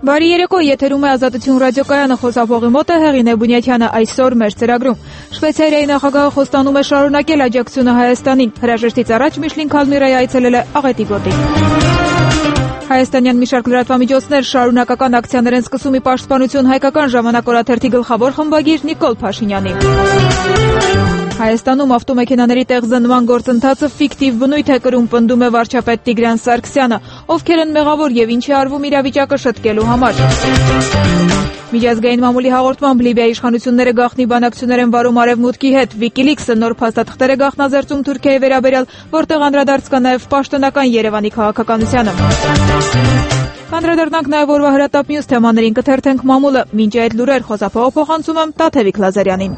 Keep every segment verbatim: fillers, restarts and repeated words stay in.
Բարի երեկո, եթերում է Ազատություն ռադիոկայանը, խոսափողի մոտ է Հեղինե Բունյաթյանը, այսօր մեր ծրագրում։ Շվեյցարիայի նախագահը խոստանում է շարունակել աջակցությունը Հայաստանին, հրաժեշտից առաջ Միշլին Քալմիրայի այցելել է Աղետի գոտի։ Հայաստանյան մի շարք լրատվամիջոցներ շարունակական ակցիաներ են սկսում ի պաշտպանություն հայկական ժամանակ օրաթերթի գլխավոր խմբագիր Նիկոլ Փաշինյանի։ Հայաստանում ավտոմեքենաների տեղզնման գործընթացը ֆիկտիվ բնույթ է կրում, պնդում է վարչապետ Տիգրան Սարգսյանը, ովքեր են մեղավոր եւ ինչ է արվում իրավիճակը շտկելու համար։ Միջազգային մամուլի հաղորդմամբ Լիբիայի իշխանությունները գաղտնի բանակցություններ են վարում Արևմուտքի հետ։ Wikileaks-ը նոր փաստաթղթեր է գաղտնազերծում Թուրքիայի վերաբերյալ, որտեղ անդրադարձ կա նաեւ պաշտոնական Երևանի քաղաքականությանը։ Անդրադառնանք նաեւ օրվա հրատապ մյուս թեմաներին, կթերթենք մամուլը։ Մինչ այդ լուրեր խոսափողը փոխանցում եմ Տաթևիկ Լազարյանին։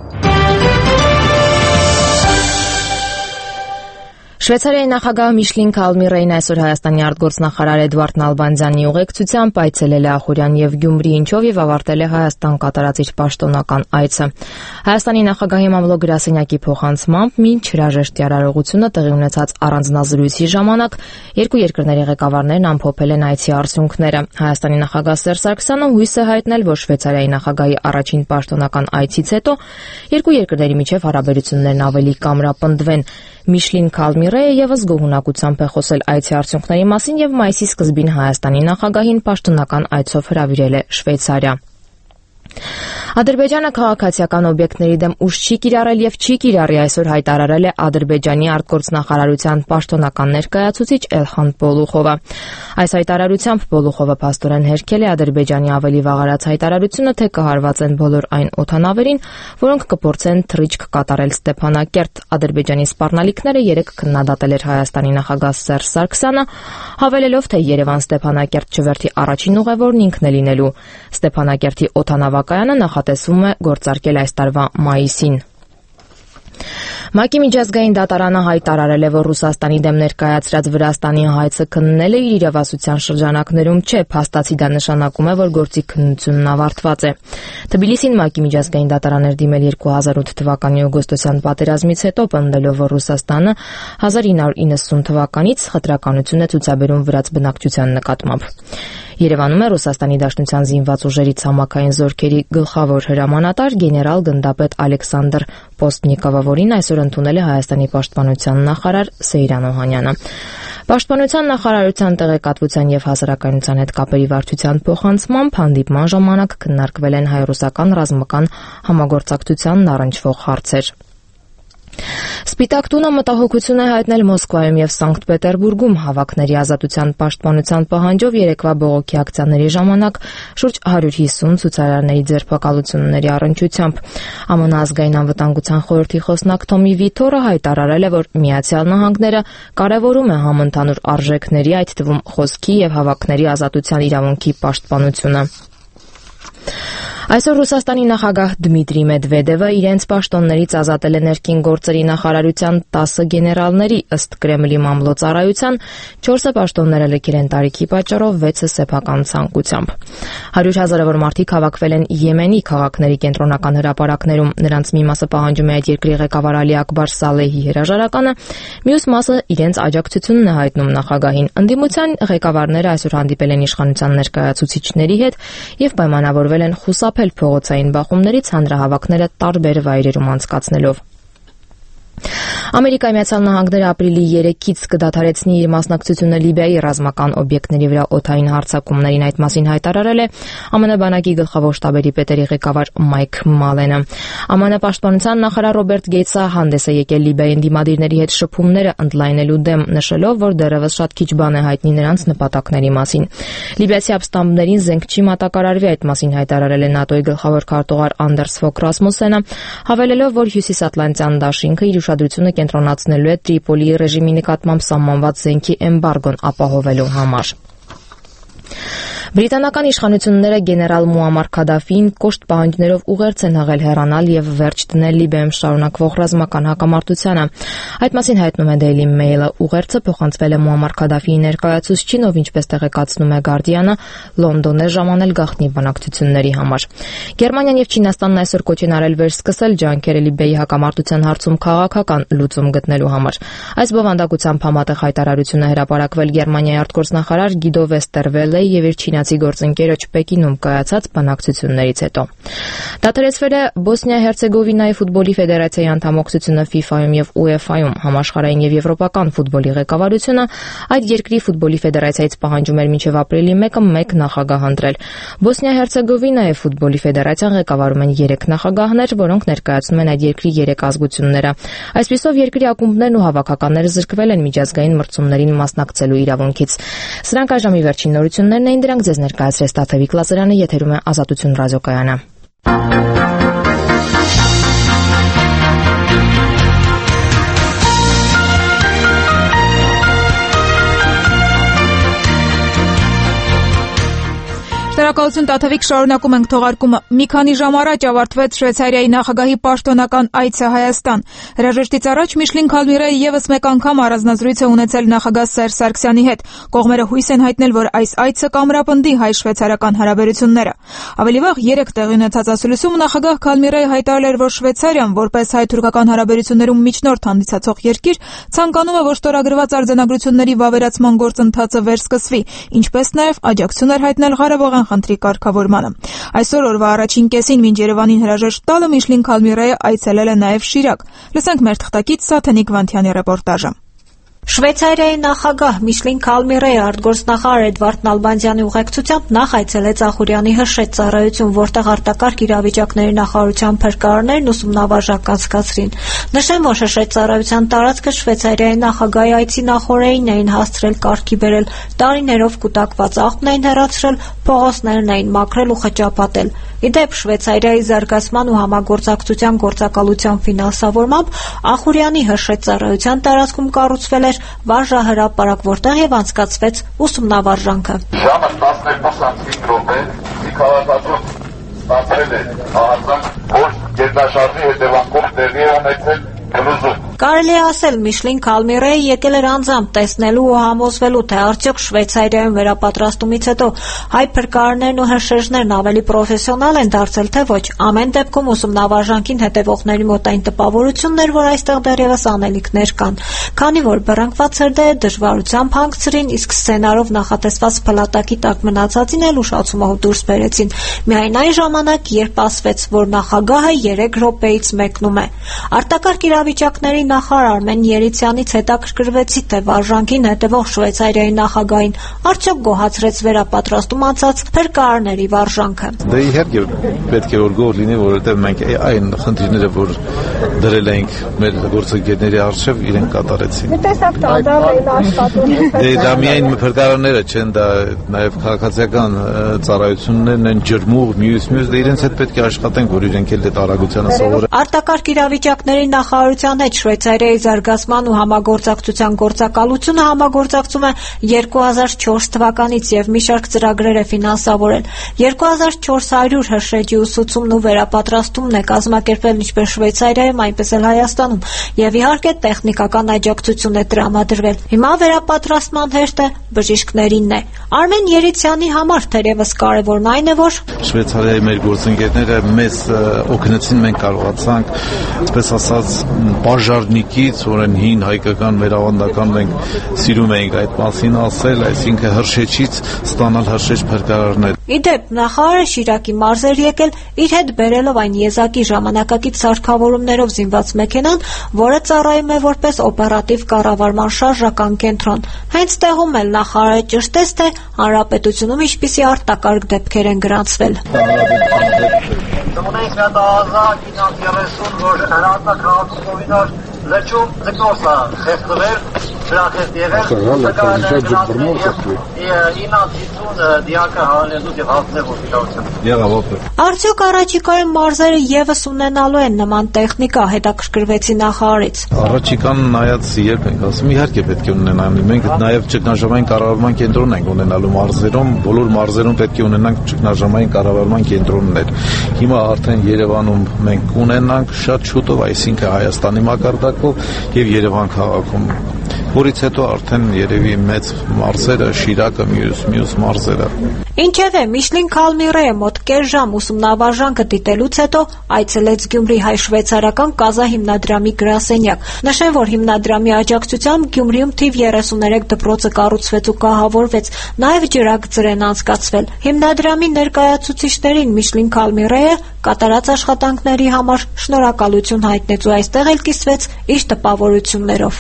Շվեյցարիայի նախագահ Միշլին Քալմիրային այսօր Հայաստանի արտգործնախարար Էդվարդ Նալբանդյանի ուղեկցությամբ այցելել է Ախուրյան եւ Գյումրի, ինչով եւ ավարտել է Հայաստան կատարած իր պաշտոնական այցը։ Հայաստանի նախագահի մամլո գրասենյակի փոխանցմամբ մինչ հրաժեշտի արարողությունը տեղի ունեցած առանձնազրույցի ժամանակ երկու երկրների ղեկավարներն ամփոփել են այցի արդյունքները։ Հայաստանի նախագահ Սերժ Սարգսյանը հույս է հայտնել, որ Շվեյցարիայի նախագահի առաջին պաշտոնական այցից հետո երկու երկրների միջև հարաբերություններն ավելի կամրապնդվեն։ Միշլին Քալմիրեյը եւս գոհունակությամբ է խոսել այցի արդյունքների մասին եւ մայիսի սկզբին Հայաստանի նախագահին պաշտոնական այցով հրավիրել է Շվեյցարիա։ Ադրբեջանը քաղաքացիական օբյեկտների դեմ ուժ չի կիրառել եւ չի կիրառի, այսօր հայտարարել է Ադրբեջանի արտգործնախարարության պաշտոնական ներկայացուցիչ Էլխան Պոլուխովը։ Այս հայտարարությամբ Պոլուխովը փաստորեն հերքել է Ադրբեջանի ավելի վաղ արած հայտարարությունը, թե կհարվածեն բոլոր այն օդանավերին, որոնք կփորձեն թռիչք կատարել Ստեփանակերտ։ Ադրբեջանի սպառնալիքները երեկ քննադատել էր Հայաստանի նախագահ Սերժ Սարգսյանը, հավելելով, թե Երևան-Ստեփանակերտ չվերթի առաջին ուղևորն ինքն է լինելու։ Ստեփանակերտի օդանավակայանը նախատեսվում է գործարկել այս տարվա մայիսին։ ՄԱԿ-ի միջազգային դատարանը հայտարարել է, որ Ռուսաստանի դեմ ներկայացրած Վրաստանի հայցը քննել է իր իրավասության շրջանակներում չէ, փաստացի դա նշանակում է, որ գործի քննությունն ավարտված է։ Թբիլիսին ՄԱԿ-ի միջազգային դատարան էր դիմել երկու հազար ութ թվականի օգոստոսյան պատերազմից հետո, պնդելով, որ Ռուսաստանը հազար ինը հարյուր իննսուն թվականից խտրականություն է ցուցաբերում վրաց բնակչության նկատմամբ։ Երևանում է Ռուսաստանի Դաշնության զինված ուժերի ցամաքային զորքերի գլխավոր հրամանատար գեներալ գնդապետ Ալեքսանդր Պոստնիկովը, որին այսօր ընդունել է Հայաստանի պաշտպանության նախարար Սեյրան Օհանյանը։ Պաշտպանության նախարարության տեղեկատվության եւ հասարակայնության հետ կապերի վարչության փոխանցմամբ հանդիպման ժամանակ քննարկվել են հայ-ռուսական ռազմական համագործակցությանն առնչվող հարցեր։ Սպիտակ տունը մտահոգություն է հայտնել Մոսկվայում եւ Սանկտ Պետերբուրգում հավաքների ազատության պաշտպանության պահանջով երեկվա բողոքի ակցիաների ժամանակ շուրջ հարյուր հիսուն ցուցարարների ձերբակալությունների առնչությամբ։ ԱՄՆ ազգային անվտանգության խորհրդի խոսնակ Թոմի Վիթորը հայտարարել է, որ Միացյալ Նահանգները կարևորում է համընդհանուր արժեքների, այդ թվում խոսքի եւ հավաքների ազատության իրավունքի պաշտպանությունը։ Այսօր Ռուսաստանի նախագահ Դմիտրի Մեդվեդևը իրենց պաշտոններից ազատել է ներքին գործերի նախարարության տասը գեներալների, ըստ Կրեմլի մամլո ծառայության, չորսը պաշտոնները լքել են տարիքի պատճառով, վեցը սեփական ցանկությամբ։ Հարյուր հազարավոր մարդիկ հավաքվել են Եմենի քաղաքների կենտրոնական հրապարակներում, նրանց մի մասը պահանջում է այդ երկրի ղեկավար Ալի Ակբար Սալեհի հրաժարականը, մյուս մասը իրենց աջակցությունն է հայտնում նախագահին։ Ընդդիմության ղեկավարները այսօր հանդիպել են իշխանության ներկայացուցիչների հետ եւ պայմանավորվել են խուսափել փողոցային բախումներից, հանրահավաքները տարբեր վայրերում անցկացնելով։ Ամերիկայի Միացյալ Նահանգները ապրիլի երեքից կդադարեցնի իր մասնակցությունը Լիբիայի ռազմական օբյեկտների վրա օդային հարձակումներին, այդ մասին հայտարարել է ԱՄՆ բանակի գլխավոր շտաբերի պետերի ղեկավար Մայք Մալենը։ ԱՄՆ պաշտպանության նախարար Ռոբերտ Գեյթսը հանդես է եկել Լիբիայի ընդդիմադիրների հետ շփումները ընդլայնելու դեմ, նշելով, որ դեռևս շատ քիչ բան է հայտնի նրանց նպատակների մասին։ Լիբիացի ապստամբներին զենք չի մատակարարվի, այդ մասին հայտարարել է ՆԱՏՕ-ի գլխավոր քարտուղար Անդերս Ֆոկ Ռասմուսենը, հավելելով, որ Հյուսիսատլանտյան դաշինքը իր ուշադրությունը կենտրոնացնելու է Տրիպոլիի ռեժիմի նկատմամբ սահմանված զենքի էմբարգոն ապահովելու համար։ Բրիտանական իշխանությունները գեներալ Մուամար Քադաֆիին կոշտ պահանջներով ուղերձ են հղել հեռանալ եւ վերջ դնել Լիբիայում շարունակվող ռազմական հակամարտությանը։ Այդ մասին հայտնում է Daily Mail-ը։ Ուղերձը փոխանցվել է Մուամար Քադաֆիի ներկայացուցչին, ով ինչպես տեղեկացնում է Guardian-ը, Լոնդոն է ժամանել գաղտնի բանակցությունների համար։ Գերմանիան եւ Չինաստանն այսօր կոչ են արել վերսկսել ջանքերը Լիբիայի հակամարտության հարցում քաղաքական լուծում գտնելու համար։ Այս բովանդակությամբ համատեղ հայտարարություն է հրապարակվել Գերմանիայի արտգործնախարար Գիդո Վեստերվելեի եւ իր ուկրաինացի գործընկերոջ Պեկինում կայացած բանակցություններից հետո։ Դադարեցվել է Բոսնիա-Հերցեգովինայի ֆուտբոլի ֆեդերացիայի անդամակցությունը ֆիֆայում եւ ՈՒԵՖԱ-ում, համաշխարհային եւ եվրոպական ֆուտբոլի ղեկավարությունը այդ երկրի ֆուտբոլի ֆեդերացիայից պահանջում էր մինչեւ ապրիլի մեկը մեկ նախագահ ընտրել։ Բոսնիա-Հերցեգովինայի ֆուտբոլի ֆեդերացիան ղեկավարում են երեք նախագահներ, որոնք ներկայացնում են այդ երկրի երեք ազգությունները։ Այսպիսով երկրի ակումբներն ու հավաքականները զրկվել են միջազգային մրցումներին մասնակցելու իրավունքից։ Սրանք այժմի վերջին նորություններն էին, դրանք ձեզ ներկայացրեց Տաթևիկ Լազարյանը, եթերում է Ազատություն ռադիոկայանը։ Շնորհակալություն Տաթևիկ, շարունակում ենք թողարկումը։ Մի քանի ժամ առաջ ավարտվեց Շվեյցարիայի նախագահի պաշտոնական այցը Հայաստան։ Հրաժեշտից առաջ Միշլին Քալմիրեը եւս մեկ անգամ առանձնազրույց է ունեցել նախագահ Սերժ Սարգսյանի հետ։ Կողմերը հույս են հայտնել, որ այս այցը կամրապնդի հայ-շվեյցարական հարաբերությունները։ Ավելի վաղ երեք տեղի ունեցած ասուլիսում նախագահ Քալմիրեը հայտարարել էր, որ Շվեյցարիան, որպես հայ-թուրքական հարաբերություններում միջնորդ հանդիսացող երկիր, ցանկանում է, որ ստորագրված արձանագրությունների վավերացման գործընթացը վերսկսվի, ինչպես նաեւ աջակցություն էր հայտնել Ղարաբաղյան խնդրի կարգավորմանը։ Այսօր օրվա առաջին կեսին մինչ Երևանին հրաժեշտ տալը Միշլին Քալմիրեը այցելել է նաև Շիրակ։ Լսենք մեր թղթակից Սաթենիկ Վանթյանի ռեպորտաժը։ Շվեյցարիայի նախագահ Միշլին Քալմիրեը արտգործնախարար Էդվարդ Նալբանդյանի ուղեկցությամբ նախ այցելեց Ախուրյանի հրշեջ ծառայություն, որտեղ արտակարգ իրավիճակների նախարարության փրկարարներն ուսումնավարժակ անցկացրին։ Նշեմ, որ հրշեջ ծառայության տարածքը Շվեյցարիայի նախագահի այցի նախօրեին էին հասցրել կարգի բերել, տարիներով կուտակված աղբն էին հեռացրել, փողոցներն էին մաքրել ու խճապատել։ Ի դեպ, Շվեյցարիայի զարգացման ու համագործակցության գործակալության ֆինանսավորմամբ Ախուրյանի հրշեջ ծառայության տարածքում կառուցվել էր վարժահրապարակ, որտեղ եւ անցկացվեց ուսումնավարժանքը։ Ժամը տասներկու րոպե Նիկոլատածով ստացել է ահազանգ, որ գերդաշարժի հետևանքով տեղի է ունեցել գլուզում։ Կարելի է ասել, Միշլին Քալմիրեը եկել էր անձամբ տեսնելու ու համոզվելու, թե արդյոք Շվեյցարիայում վերապատրաստումից հետո հայ փրկարարներն ու հրշեջներն ավելի պրոֆեսիոնալ են դարձել, թե ոչ։ Ամեն դեպքում ուսումնավարժանքին հետևողների մոտ այն տպավորությունն էր, որ այստեղ դեռևս անելիքներ կան, քանի որ բռնկված հրդեհը դժվարությամբ հանգցրին, իսկ սցենարով նախատեսված փլատակի տակ մնացածին էլ ուշացումով դուրս բերեցին։ Միայն այն ժամանակ, երբ ասվեց, որ նախագահը երեք րոպեից մեկնում է։ Արտակարգ իրավիճակների նախարար Արմեն Երիցյանից հետաքրքրվեցի, թե վարժանքին հետևող Շվեյցարիայի նախագահին արդյոք գոհացրեց վերապատրաստում անցած փրկարարների վարժանքը։ Դե իհարկե պետք է որ գոհ լինի, որովհետև մենք այն խնդիրները, որ դրել ենք մեր գործընկերների առջև, իրենք կատարեցին։ Տեսակ դանդաղ էին աշխատում։ Դե դա միայն փրկարարները չեն, դա նաև քաղաքացիական ծառայություններն են, ջրմուղ, մյուս մյուս, դե իրենց հետ պետք է աշխատենք, որ իրենք էլ այդ արագությանը սովորեն։ Արտակարգ իրավիճակների նախարարության հետ Շվեյցարիայի զարգացման ու համագործակցության գործակալությունը համագործակցում է երկու հազար չորս թվականից եւ մի շարք ծրագրեր է ֆինանսավորել։ երկու հազար չորս հարյուր հրշեջի ուսուցումն ու վերապատրաստումն է կազմակերպել ինչպես Շվեյցարիայում, այնպես էլ Հայաստանում, եւ իհարկե տեխնիկական աջակցություն է տրամադրվել։ Հիմա վերապատրաստման հերթը բժիշկներինն է։ Արմեն Երիցյանի համար թերևս կարևորն այն է, որ Շվեյցարիայի մեր գործընկերները մեզ օգնեցին, մենք կարողացանք, այսպես ասած, բաժարնիկից, որն հին հայկական մեր ավանդական մենք սիրում էինք այդ մասին ասել, այսինքն հրշեջից ստանալ հրշեջ փրկարարներ։ Ի դեպ, նախարարը Շիրակի մարզ էր եկել, իր հետ բերելով այն եզակի ժամանակակից սարքավորումներով զինված մեքենան, որը ծառայում է որպես օպերատիվ կառավարման շարժական կենտրոն։ Հենց տեղում էլ նախարարը ճշտեց, թե հանրապետությունում ինչպիսի արտակարգ դեպքեր են գրանցվել։ Лечу закоса хестовер, шрахет եղել, и на դիտուն դիակը հանելու եւ հաղթելու իրավիճակում։ Եղավ օպեր։ Արդյոք առաջիկայում մարզերը եւս ունենալու են նման տեխնիկա, հետաքրքրվեցի նախարարից։ Առաջիկան նայած երբ ենք ասում, իհարկե պետք է ունենանք։ Մենք նաեւ ճգնաժամային կառավարման կենտրոն ենք ունենալու մարզերում, բոլոր մարզերում պետք է ունենանք ճգնաժամային կառավարման կենտրոններ։ Հիմա արդեն Երևանում մենք ունենանք շատ շուտով, այսինքն Հայաստանի մակարդակով եւ Երևան քաղաքում։ որից հետո արդեն երևի մեծ մարզերը, Շիրակը, մյուս մյուս մարզերը։ Ինչևէ, Միշլին Քալմիրեը մոտ կես ժամ ուսումնավարժանքը դիտելուց հետո այցելեց Գյումրի հայ-շվեյցարական կազա հիմնադրամի գրասենյակ։ Նշեմ, որ հիմնադրամի աջակցությամբ Գյումրիում թիվ երեսուններեք դպրոցը կառուցվեց ու կահավորվեց, նաև ջրագծեր են անցկացվել։ Հիմնադրամի ներկայացուցիչներին Միշլին Քալմիրեը կատարած աշխատանքների համար շնորհակալություն հայտնեց ու այստեղ էլ կիսվեց իր տպավորություններով։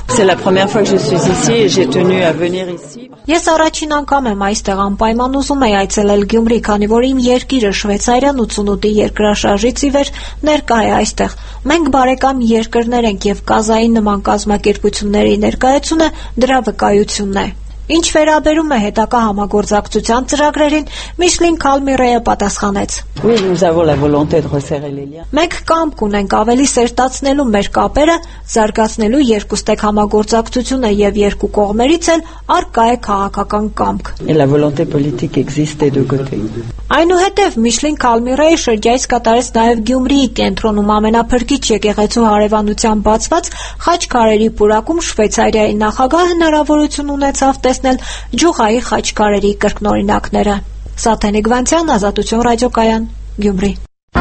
Ես առաջին անգամ եմ այստեղ, անպայման ուզում եի այցելել Գյումրի, քանի որ իմ երկիրը Շվեյցարիան ութսունութի երկրաշարժից ի վեր ներկա է այստեղ։ Մենք բարեկամ երկրներ ենք եւ կազայի նման կազմակերպությունների ներկայությունը դրա վկայությունն է։ Ինչ վերաբերում է հետագա համագործակցության ծրագրերին, Միշլին Քալմիրեը պատասխանեց. Մենք կամք ունենք ավելի սերտացնելու մեր կապերը, զարգացնելու երկուստեք համագործակցությունը եւ երկու կողմերից էլ առկա է քաղաքական կամք։ Այնուհետև Միշլին Քալմիրեը շրջայց կատարեց նաև Գյումրիի կենտրոնում ամենափրկիչ եկեղեցու հարևանությամբ բացված խաչքարերի պուրակում Շվեյցարիայի նախագահը հնարավորություն ունեցավ տեսնել ջուղայի խաչքարերի կրկնօրինակները։ Սաթենիկ Վանցյան, Ազատություն ռադիոկայան, Գյումրի։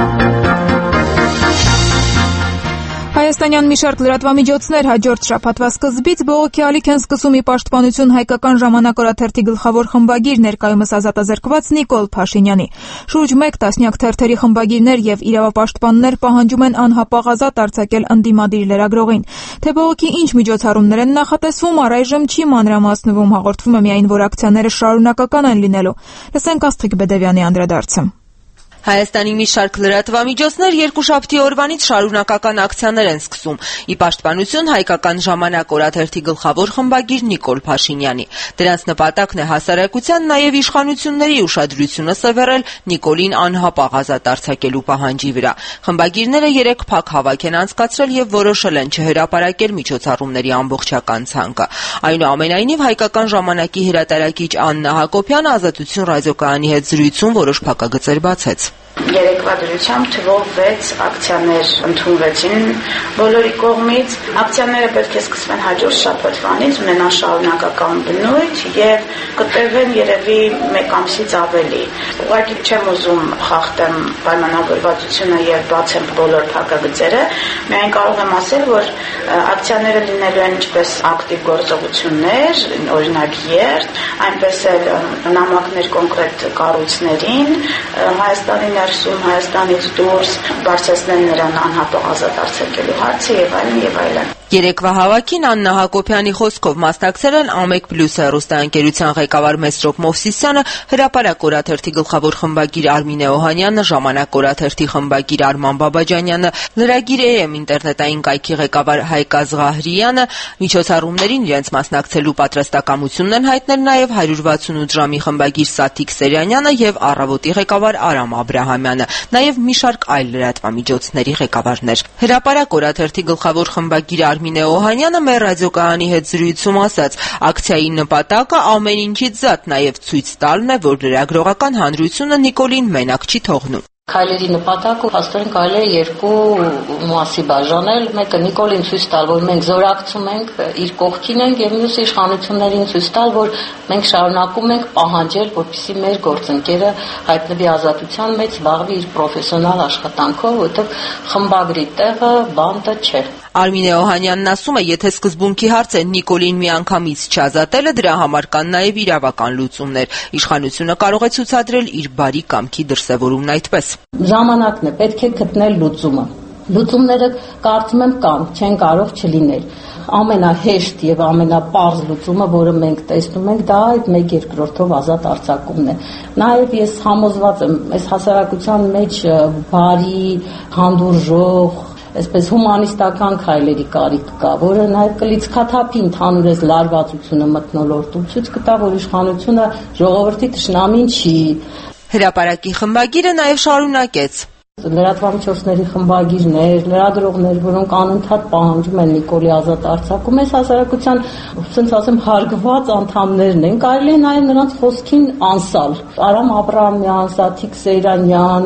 Հայաստանյան մի շարք լրատվամիջոցներ հաջորդ շաբաթվա սկզբից բողոքի ալիք են սկսում ի պաշտպանություն հայկական ժամանակ օրաթերթի գլխավոր խմբագիր ներկայումս ազատազրկված Նիկոլ Փաշինյանի։ Շուրջ մեկ տասնյակ թերթերի խմբագիրներ եւ իրավապաշտպաններ պահանջում են անհապաղ ազատ արձակել ընդդիմադիր լրագրողին։ Թե բողոքի ինչ միջոցառումներ են նախատեսվում, առայժմ չի մանրամասնվում, հաղորդվում է միայն, որ ակցիաները շարունակական են լինելու։ Լսենք Աստղիկ Բեդևյանի անդրադարձը։ Հայաստանի մի շարք լրատվամիջոցներ երկուշաբթի օրվանից շարունակական ակցիաներ են սկսում ի պաշտպանություն հայկական ժամանակ օրաթերթի գլխավոր խմբագիր Նիկոլ Փաշինյանի։ Դրանց նպատակն է հասարակության, նաև իշխանությունների ուշադրությունը սևեռել Նիկոլին անհապաղ ազատ արձակելու պահանջի վրա։ Խմբագիրները երեք փակ հավաք են անցկացրել եւ որոշել են չհրապարակել միջոցառումների ամբողջական ցանկը։ Այնուամենայնիվ հայկական ժամանակի հրատարակիչ Աննա Հակոբյանը Ազատություն ռադիոկայանի հետ զրույցում որոշ փակագծեր բացեց։ Երեկվա դրությամբ թվով վեց ակցիաներ ընդունվեցին բոլորի կողմից։ Ակցիաները պետք է սկսվեն հաջորդ շաբաթվանից, ունենան շարունակական բնույթ եւ կտևեն երևի մեկ ամսից ավելի։ Ուղղակի չեմ ուզում խախտեմ պայմանավորվածությունը եւ բացեմ բոլոր փակագծերը, միայն կարող եմ ասել, որ ակցիաները լինելու են ինչպես ակտիվ գործողություններ, օրինակ երթ, այնպես էլ նամակներ կոնկրետ կառույցներին, Հայաստանի ներսում, Հայաստանից դուրս բարձրացնել նրան անհապաղ ազատ արձակելու հարցը եւ այլն եւ այլն։ Երեկվա հավաքին Աննա Հակոբյանի խոսքով մասնակցել են Ամեկ Պլյուս հեռուստաընկերության ղեկավար Մեսրոպ Մովսիսյանը, Հրապարակ օրաթերթի գլխավոր խմբագիր Արմինե Օհանյանը, Ժամանակ օրաթերթի խմբագիր Արման Բաբաջանյանը, Լրագիր Էեմ ինտերնետային կայքի ղեկավար Հայկ Ազղահրյանը։ Միջոցառումներին իրենց մասնակցելու պատրաստակամությունն են հայտնել նաև հարյուր վաթսունութ ժամի խմբագիր Սաթիկ Սերյանյանը եւ Առավոտի ղեկավար Արամ Աբրահամյանը, նաև մի շարք այլ լրատվամիջոցների ղեկավարներ։ Հրապարակ օրաթերթի գլխավոր խմբագիր Արմինե Օհանյանը մեր ռադիոկայանի հետ զրույցում ասաց. ակցիայի նպատակը ամեն ինչից զատ նաև ցույց տալն է, որ լրագրողական հանրությունը Նիկոլին մենակ չի թողնում։ Քայլերի նպատակը հաստորեն կարելի է երկու մասի բաժանել։ Մեկը Նիկոլին ցույց տալ, որ մենք զորակցում ենք, իր կողքին ենք, եւ մյուսը իշխանություններին ցույց տալ, որ մենք շարունակում ենք պահանջել, որպեսզի մեր գործընկերը հայտնվի ազատության մեջ, զբաղվի իր պրոֆեսիոնալ աշխատանքով, որովհետեւ խմբագրի տեղը բանտը չէ։ Արմինե Օհանյանն ասում է, եթե սկզբունքի հարց է Նիկոլին միանգամից չազատելը, դրա համար կան նաև իրավական լուծումներ։ Իշխանությունը կարող է ցուցադրել իր բարի կամքի դրսևորումն այդպես։ Ժամանակն է, պետք է գտնել լուծումը։ Լուծումները կարծում եմ կան, չեն կարող չլինել։ Ամենահեշտ եւ ամենապարզ լուծումը, որը մենք տեսնում ենք, դա այդ մեկ երկրորդով ազատ արձակումն է։ Նաեւ ես համոզված եմ, այս հասարակության մեջ բարի, հանդուրժող, այսպես հումանիստական քայլերի կարիք կա, որը նաև կլիցքաթափի ընդհանուր այս լարվածությունը մթնոլորտում, ցույց կտա, որ իշխանությունը ժողովրդի թշնամին չի։ Հրապարակի խմբագիրը նաև շարունակեց. Լրատվամիջոցների խմբագիրներ, լրագրողներ, որոնք անընդհատ պահանջում են Նիկոլի ազատ արձակում, այս հասարակության, ասենք ասեմ, հարգված անդամներն են, կարելի է նաև նրանց խոսքին անսալ։ Արամ Աբրահամյան, Սաթիկ Սեյրանյան,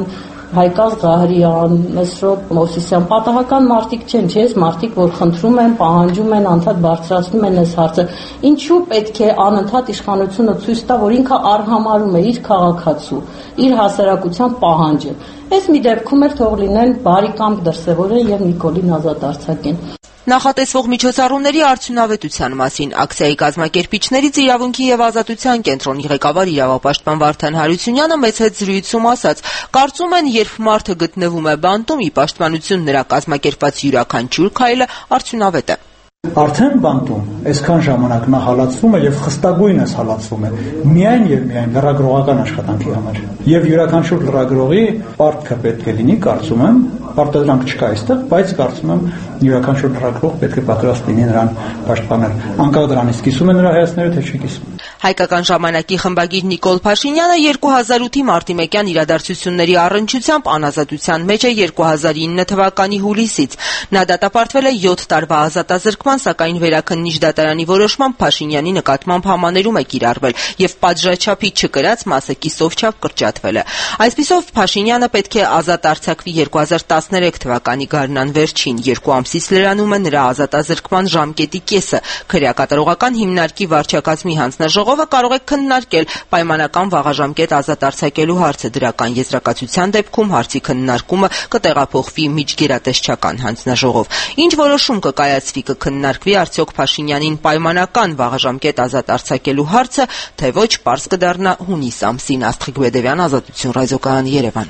Հայկազ Ղահրյան, Մեսրոպ Մովսիսյան պատահական մարդիկ չեն, չէ՞, մարդիկ, որ խնդրում են, պահանջում են, անդադ բարձրացնում են այս հարցը։ Ինչու պետք է անընդհատ իշխանությունը ցույց տա, որ ինքը արհամարում է իր քաղաքացու, իր հասարակության պահանջը։ Այս մի դեպքում էլ թող լինեն բարի կամք դրսևորեն եւ Նիկոլին ազատ արձակեն։ Նախատեսվող միջոցառումների արդյունավետության մասին ակցիայի կազմակերպիչներից իրավունքի եւ ազատության կենտրոնի ղեկավար իրավապաշտպան Վարդան Հարությունյանը մեծ հետ զրույցում ասաց. կարծում են, երբ մարդը գտնվում է բանտում, ի պաշտպանություն նրա կազմակերպած յուրաքանչյուր քայլը արդյունավետ է։ Արդեն բանտում այսքան ժամանակ նա հալածվում է եւ խստագույնս հալածվում է միայն եւ միայն լրագրողական աշխատանքի համար եւ յուրաքանչյուր լրագրողի պարտքը պետք է լինի, կարծում եմ, պարտադրանք չկա այստեղ, բայց կարծում եմ յուրաքանչյուր լրագրող պետք է պատրաստ լինի նրան պաշտպանել։ Անկախ դրանից կիսում է նրա հայացքները, թե չի կիսում։ Հայկական ժամանակի խմբագիր Նիկոլ Փաշինյանը երկու հազար ութի մարտիմեկյան իրադարձությունների առնչությամբ անազատության մեջ է երկու հազար ինը թվականի հուլիսից։ Նա դատապարտվել է յոթ տարվա ազատազրկման, սակայն վերաքննիչ դատարանի որոշմամբ Փաշինյանի նկատմամբ համաներում է կիրառվել եւ պատժաչափի չկրած մասը կիսով չափ կրճատվել է։ Այսպիսով Փաշինյանը պետք է ազատ արձակվի երկու հազար տասներեք թվականի գարնան վերջին, երկու ամսից լրանում է նրա ազատազրկման ժամկետի կեսը։ Քրեակատարողական հիմնարկի վարչակազմի հանձնաժողովը կարող է քննարկել պայմանական վաղաժամկետ ազատ արձակելու հարցը։ Դրական եզրակացության դեպքում հարցի քննարկումը կտեղափոխվի միջգերատեսչական հանձնաժողով։ Ինչ որոշում կկայացվի, կքննարկվի արդյոք Փաշինյանին պայմանական վաղաժամկետ ազատ արձակելու հարցը, թե ոչ, պարզ կդառնա հունիս ամսին։ Աստղիկ Բեդևյան, Ազատություն ռադիոկայան, Երևան։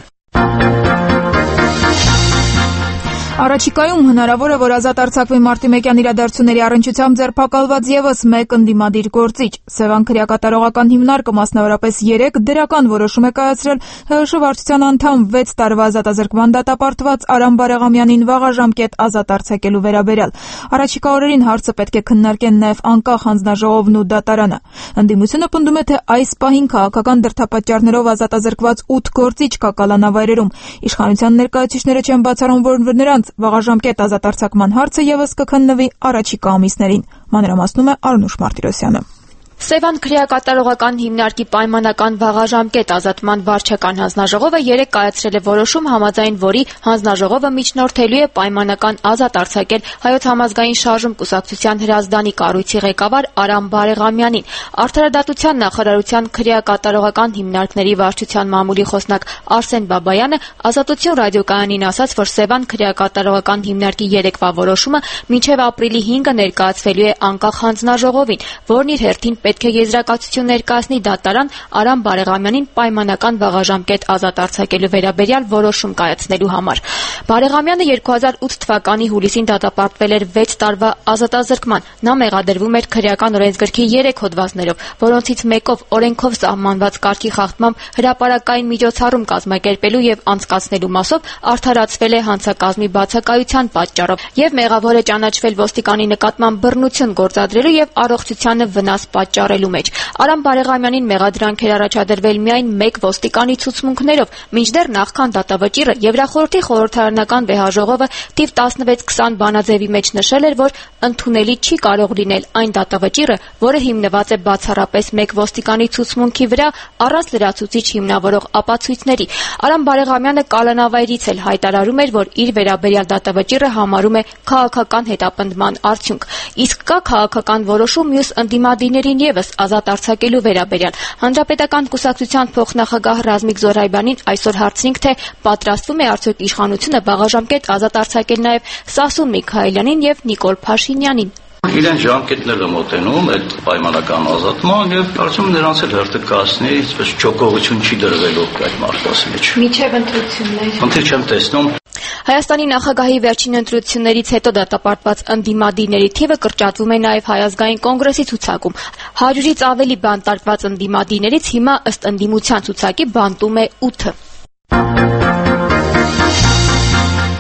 Առաջիկայում հնարավոր է, որ ազատ արձակվի մարտիմեկյան իրադարձությունների առնչությամբ ձերբակալված եւս մեկ ընդդիմադիր գործիչ։ Սևան քրեակատարողական հիմնարկը մասնավորապես երեք դրական որոշում է կայացրել ՀՀՇ վարչության անդամ վեց տարվա ազատազրկման դատապարտված Արամ Բարեղամյանին վաղաժամկետ ազատ արձակելու վերաբերյալ։ Առաջիկա օրերին հարցը պետք է քննարկեն նաեւ անկախ հանձնաժողովն ու դատարանը։ Ընդդիմությունը պնդում է, թե այս պահին քաղաքական դրդապատճառներով ազատազրկված ութ գործիչ կա կալանավայրերում։ Իշխանության ներկայացուցիչները չեն բացառում, որ նրանց վաղաժամկետ ազատ արձակման հարցը եւս կքննվի առաջիկա ամիսներին։ Մանրամասնում է Արնուշ Մարտիրոսյանը։ Սևան քրեակատարողական հիմնարկի պայմանական վաղաժամկետ ազատման վարչական հանձնաժողովը երեկ կայացրել է որոշում, համաձայն որի հանձնաժողովը միջնորդելու է պայմանական ազատ արձակել Հայոց համազգային շարժում կուսակցության հրազդանի կառույցի ղեկավար Արամ Բարեղամյանին։ Արդարադատության նախարարության քրեակատարողական հիմնարկների վարչության մամուլի խոսնակ Արսեն Բաբայանը Ազատություն ռադիոկայանին ասաց, որ Սևան քրեակատարողական հիմնարկի երեկվա որոշումը մինչև ապրիլի հինգը ներկայացվելու է անկախ հանձնաժողովին, որն իր հերթին պետք է եզրակացություն ներկայացնի դատարան Արամ Բարեղամյանին պայմանական վաղաժամկետ ազատ արձակելու վերաբերյալ որոշում կայացնելու համար։ Բարեղամյանը երկու հազար ութ թվականի հուլիսին դատապարտվել էր վեց տարվա ազատազրկման։ Նա մեղադրվում էր քրեական օրենսգրքի երեք հոդվածներով, որոնցից մեկով օրենքով սահմանված կարգի խախտմամբ հրապարակային միջոցառում կազմակերպելու եւ անցկացնելու մասով արդարացվել է հանցակազմի բացակայության պատճառով եւ մեղավոր է ճանաչվել ոստիկանի նկատմամբ բռնություն գործադրելու եւ առողջությանը վնաս պատճառելու մեջ։ Արամ Բարեղամյանին մեղադրանք էր առաջադրվել միայն մեկ ոստիկանի ցուցմունքներով, մինչդեռ նախքան դատավճիռը Եվրախորհրդի խորհրդարանական վեհաժողովը թիվ տասնվեց քսան բանաձևի մեջ նշել էր, որ ընդունելի չի կարող լինել այն դատավճիռը, որը հիմնված է բացառապես մեկ ոստիկանի ցուցմունքի վրա առանց լրացուցիչ հիմնավորող ապացույցների։ Արամ Բարեղամյանը կալանավայրից էլ հայտարարում էր, որ իր վերաբերյալ դատավճիռը համարում է քաղաքական հետապնդման արդյունք։ Իսկ կա քաղաքական որոշում մյուս ընդդիմադիրներին եւս ազատ արձակելու վերաբերյալ։ Հանրապետական կուսակցության փոխնախագահ Ռազմիկ Զոհրաբյանին այսօր հարցրինք, թե պատրաստվում է արդյոք իշխանությունը վաղաժամկետ ազատ արձակել նաեւ Սասուն Միքայելյանին եւ Նիկոլ Փաշինյանին։ Իրեն ժամկետներ է մոտենում այդ պայմանական ազատման եւ կարծում եմ նրանց էլ հերթը կասնի, այսպես ճոկողություն չի դրվելու այդ մարդկանց մեջ։ Միջև ընտրություններ։ Խնդիր չեմ տեսնում։ Հայաստանի նախագահի վերջին ընտրություններից հետո դատապարտված ընդդիմադիրների թիվը կրճատվում է նաև Հայ ազգային կոնգրեսի ցուցակում։ հարյուրից ավելի բանտարկված ընդդիմադիրներից հիմա ըստ ընդդիմության ցուցակի բանտում է ութը։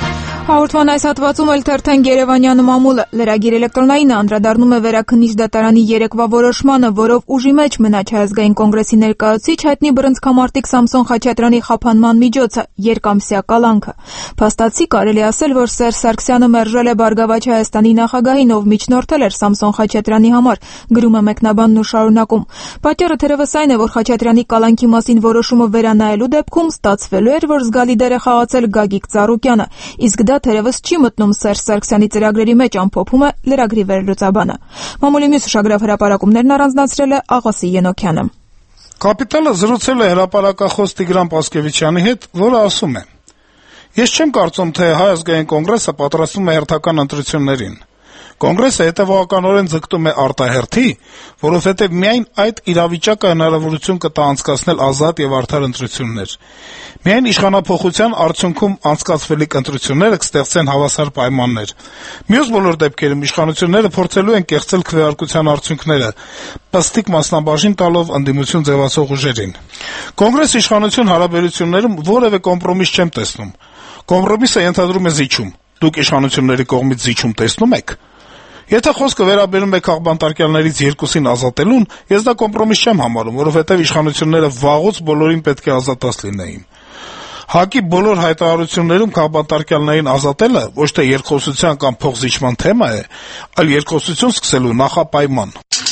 Հաղորդման այս հատվածում էլ թերթենք Երևանյան մամուլը։ Լրագիր էլեկտրոնայինը անդրադառնում է Վերաքննիչ դատարանի երեկվա որոշմանը, որով ուժի մեջ մնաց Հայազգային կոնգրեսի ներկայացուցիչ հայտնի բռնցքամարտիկ Սամսոն Խաչատրյանի խափանման միջոցը՝ երկամսյա կալանքը։ Փաստացի կարելի ասել, որ Սերժ Սարգսյանը մերժել է Բարգավաճ Հայաստանի նախագահին, ով միջնորդել էր Սամսոն Խաչատրյանի համար, գրում է մեկնաբանն ու շարունակում։ Պատճառը թերևս այն է, որ Խաչատրյանի կալանքի մասին որոշումը վերանայելու դեպքում ստացվելու էր, որ զգալի դեր է խաղացել Գագիկ Ծառուկյանը, իսկ դա թերևս չի մտնում Սերժ Սարգսյանի ծրագրերի մեջ, ամփոփում է լրագրի վերլուծաբանը։ Մամուլի մյուս ուշագրավ հրապարակումներն առանձնացրել է Աղասի Ենոքյանը։ Կապիտալը զրուցել է հրապարակախոս Տիգրան Պասկևիչյանի հետ, որը ասում է. «Ես չեմ կարծում, թե Հայ ազգային կոնգրեսը պատրաստվում է հերթական ընտրություններին։ Կոնգրեսը հետևողականորեն ձգտում է արտահերթի, որովհետև միայն այդ իրավիճակը հնարավորություն կտա անցկացնել ազատ եւ արդար ընտրություններ։ Միայն իշխանափոխության արդյունքում անցկացվելիք ընտրությունները կստեղծեն հավասար պայմաններ։ Մյուս բոլոր դեպքերում իշխանությունները փորձելու են կեղծել քվեարկության արդյունքները, պստիկ մասնաբաժին տալով ընդդիմություն ձևացող ուժերին։ Կոնգրես-իշխանություն հարաբերություններում որևէ կոմպրոմիս չեմ տեսնում։ Կոմպրոմիսը ենթադրում է զիջում։ Դուք իշխանությունների կողմից զիջում տեսնում եք։ Եթե խոսքը վերաբերում է քաղբանտարկյալներից երկուսին ազատելուն, ես դա կոմպրոմիս չեմ համարում, որովհետև իշխանությունները վաղուց բոլորին պետք է ազատած լինեին։ ՀԱԿ-ի բոլոր հայտարարություններում քաղբանտարկյալներին ազատելը ոչ թե երկխոսության կամ փոխզիջման թեմա է, այլ երկխոսություն սկսելու նախապայման»։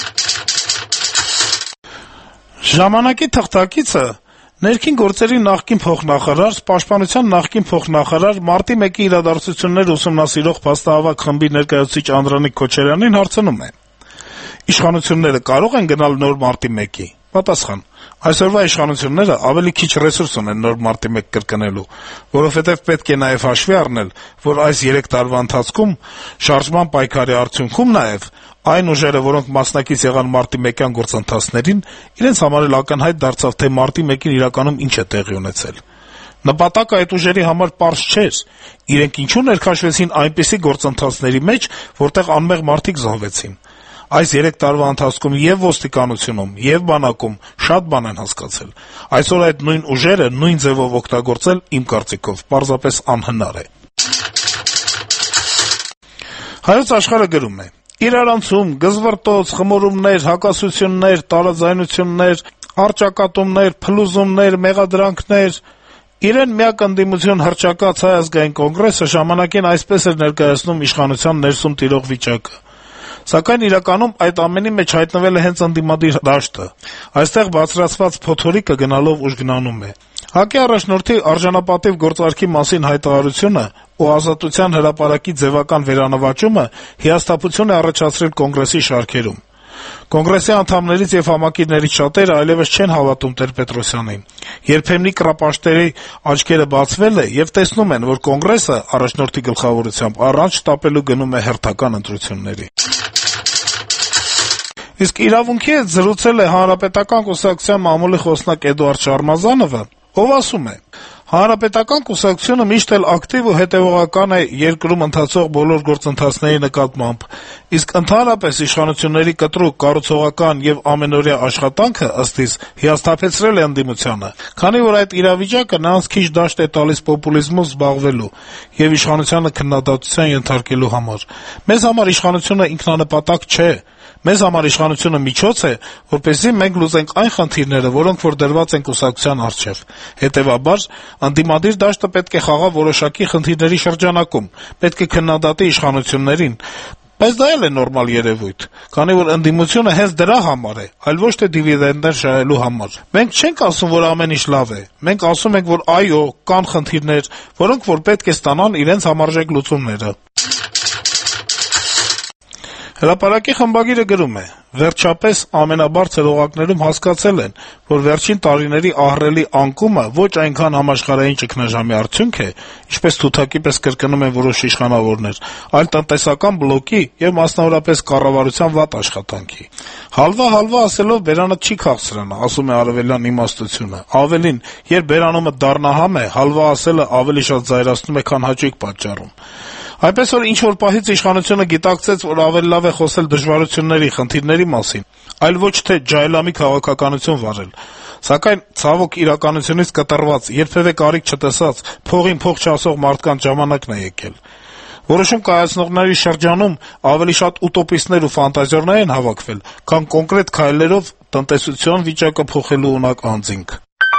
Ժամանակի թղթակիցը ներքին գործերի նախկին փոխնախարար, պաշտպանության նախկին փոխնախարար, մարտի մեկի իրադարձությունները ուսումնասիրող փաստահավաք խմբի ներկայացուցիչ Անդրանիկ Քոչարյանին հարցնում է. «Իշխանությունները կարող են գնալ նոր մարտի մեկի»։ Պատասխան. «Այսօրվա իշխանությունները ավելի քիչ ռեսուրս ունեն նոր մարտի մեկ կրկնելու, որովհետև պետք է նաև հաշվի առնել, որ այս երեք տարվա ընթացքում շարժման պայքարի արդյունքում նաև այն ուժերը, որոնք մասնակից եղան մարտի մեկյան գործընթացներին, իրենց համար էլ ակնհայտ դարձավ, թե մարտի մեկին իրականում ինչ է տեղի ունեցել։ Նպատակը այդ ուժերի համար պարզ չէր, իրենք ինչու ներքաշվեցին այնպիսի գործընթացների մեջ, որտեղ անմեղ մարդիկ զոհվեցին։ Այս երեք տարվա ընթացքում եւ ոստիկանությունում, եւ բանակում շատ բան են հասկացել։ Այսօր այդ նույն ուժերը նույն ձևով օգտագործել, իմ կարծիքով, պարզապես անհնար է»։ Հայոց Աշխարհը գրում է. «Իրարանցում, գզվռտոց, խմորումներ, հակասություններ, տարաձայնություններ, առճակատումներ, փլուզումներ, մեղադրանքներ, իրեն միակ ընդդիմություն հռչակած Հայ ազգային կոնգրեսը ժամանակին այսպես էր ներկայացնում իշխանության ներսում տիրող վիճակը։ Սակայն իրականում այդ ամենի մեջ հայտնվել է հենց ընդդիմադիր դաշտը։ Այստեղ բացրացված փոթորիկը գնալով ուժգնանում է։ ՀԱԿ-ի առաջնորդի արժանապատիվ գործարքի մասին հայտարարությունը ու Ազատության հրապարակի ձևական վերանվաճումը հիասթափություն է առաջացրել կոնգրեսի շարքերում։ Կոնգրեսի անդամներից եւ համակիրներից շատերը այլեւս չեն հավատում Տեր-Պետրոսյանին։ Երբեմնի կրապաշտերի աչքերը բացվել է եւ տեսնում են, որ կոնգրեսը առաջնորդի գլխավորությամբ առանց շտապելու գնում է հերթական ընտրությունների»։ Իսկ իրավունքի հետ զրուցել է Հանրապետական կուսակցության մամուլի խոսնակ Էդուարդ Շարմազանովը, ով ասում է. «Հանրապետական կուսակցությունը միշտ էլ ակտիվ ու հետեւողական է երկրում ընթացող բոլոր գործընթացների նկատմամբ, իսկ ընդհանրապես իշխանությունների կտրուկ, կառուցողական եւ ամենօրյա աշխատանքը ըստ իս հիասթափեցրել է ընդդիմությանը, քանի որ այդ իրավիճակը նրանց քիչ դաշտ է տալիս պոպուլիզմով զբաղվելու եւ իշխանությանը քննադատության ենթարկելու համար։ Մեզ համար իշխանությունը ինքնանպատակ չէ։ Մեզ համար իշխանությունը միջոց է, որպեսզի մենք լուծենք այն խնդիրները, որոնք որ դրված են կուսակցության առջև։ Հետեւաբար, ընդդիմադիր դաշտը պետք է խաղա որոշակի խնդիրների շրջանակում, պետք է քննադատի իշխանություններին, բայց դա էլ է նորմալ երևույթ, քանի որ ընդդիմությունը հենց դրա համար է, այլ ոչ թե դիվիդենդներ շահելու համար։ Մենք չենք ասում, որ ամեն ինչ լավ է, մենք ասում ենք, որ այո, կան խնդիրներ, որոնք որ պետք է ստանան իրենց համարժեք լուծումները»։ Հրապարակի խմբագիրը գրում է. «Վերջապես ամենաբարձր օղակներում հասկացել են, որ վերջին տարիների ահռելի անկումը ոչ այնքան համաշխարհային ճգնաժամի արդյունք է, ինչպես թութակի պես կրկնում են որոշ իշխանավորներ, այլ տնտեսական բլոկի եւ մասնավորապես կառավարության վատ աշխատանքի։ Հալվա-հալվա ասելով բերանը չի քաղցրանա, ասում է արևելյան իմաստությունը։ Ավելին, երբ բերանումը դառնահամ է, հալվա ասելը ավելի շատ զայրացնում է, քան հաճույք պատճառում։ Այնպես որ ինչ-որ պահից իշխանությունը գիտակցեց, որ ավելի լավ է խոսել դժվարությունների, խնդիրների մասին, այլ ոչ թե ջայլամի քաղաքականություն վարել։ Սակայն ցավոք իրականությունից կտրված, երբևէ կարիք չտեսած, փողին փող չասող մարդկանց ժամանակն է եկել։ Որոշում կայացնողների շրջանում ավելի շատ ուտոպիստներ ու ֆանտազիորներ են հավաքվել, քան կոնկրետ քայլերով տնտեսության վիճակը փոխելու ունակ անձինք։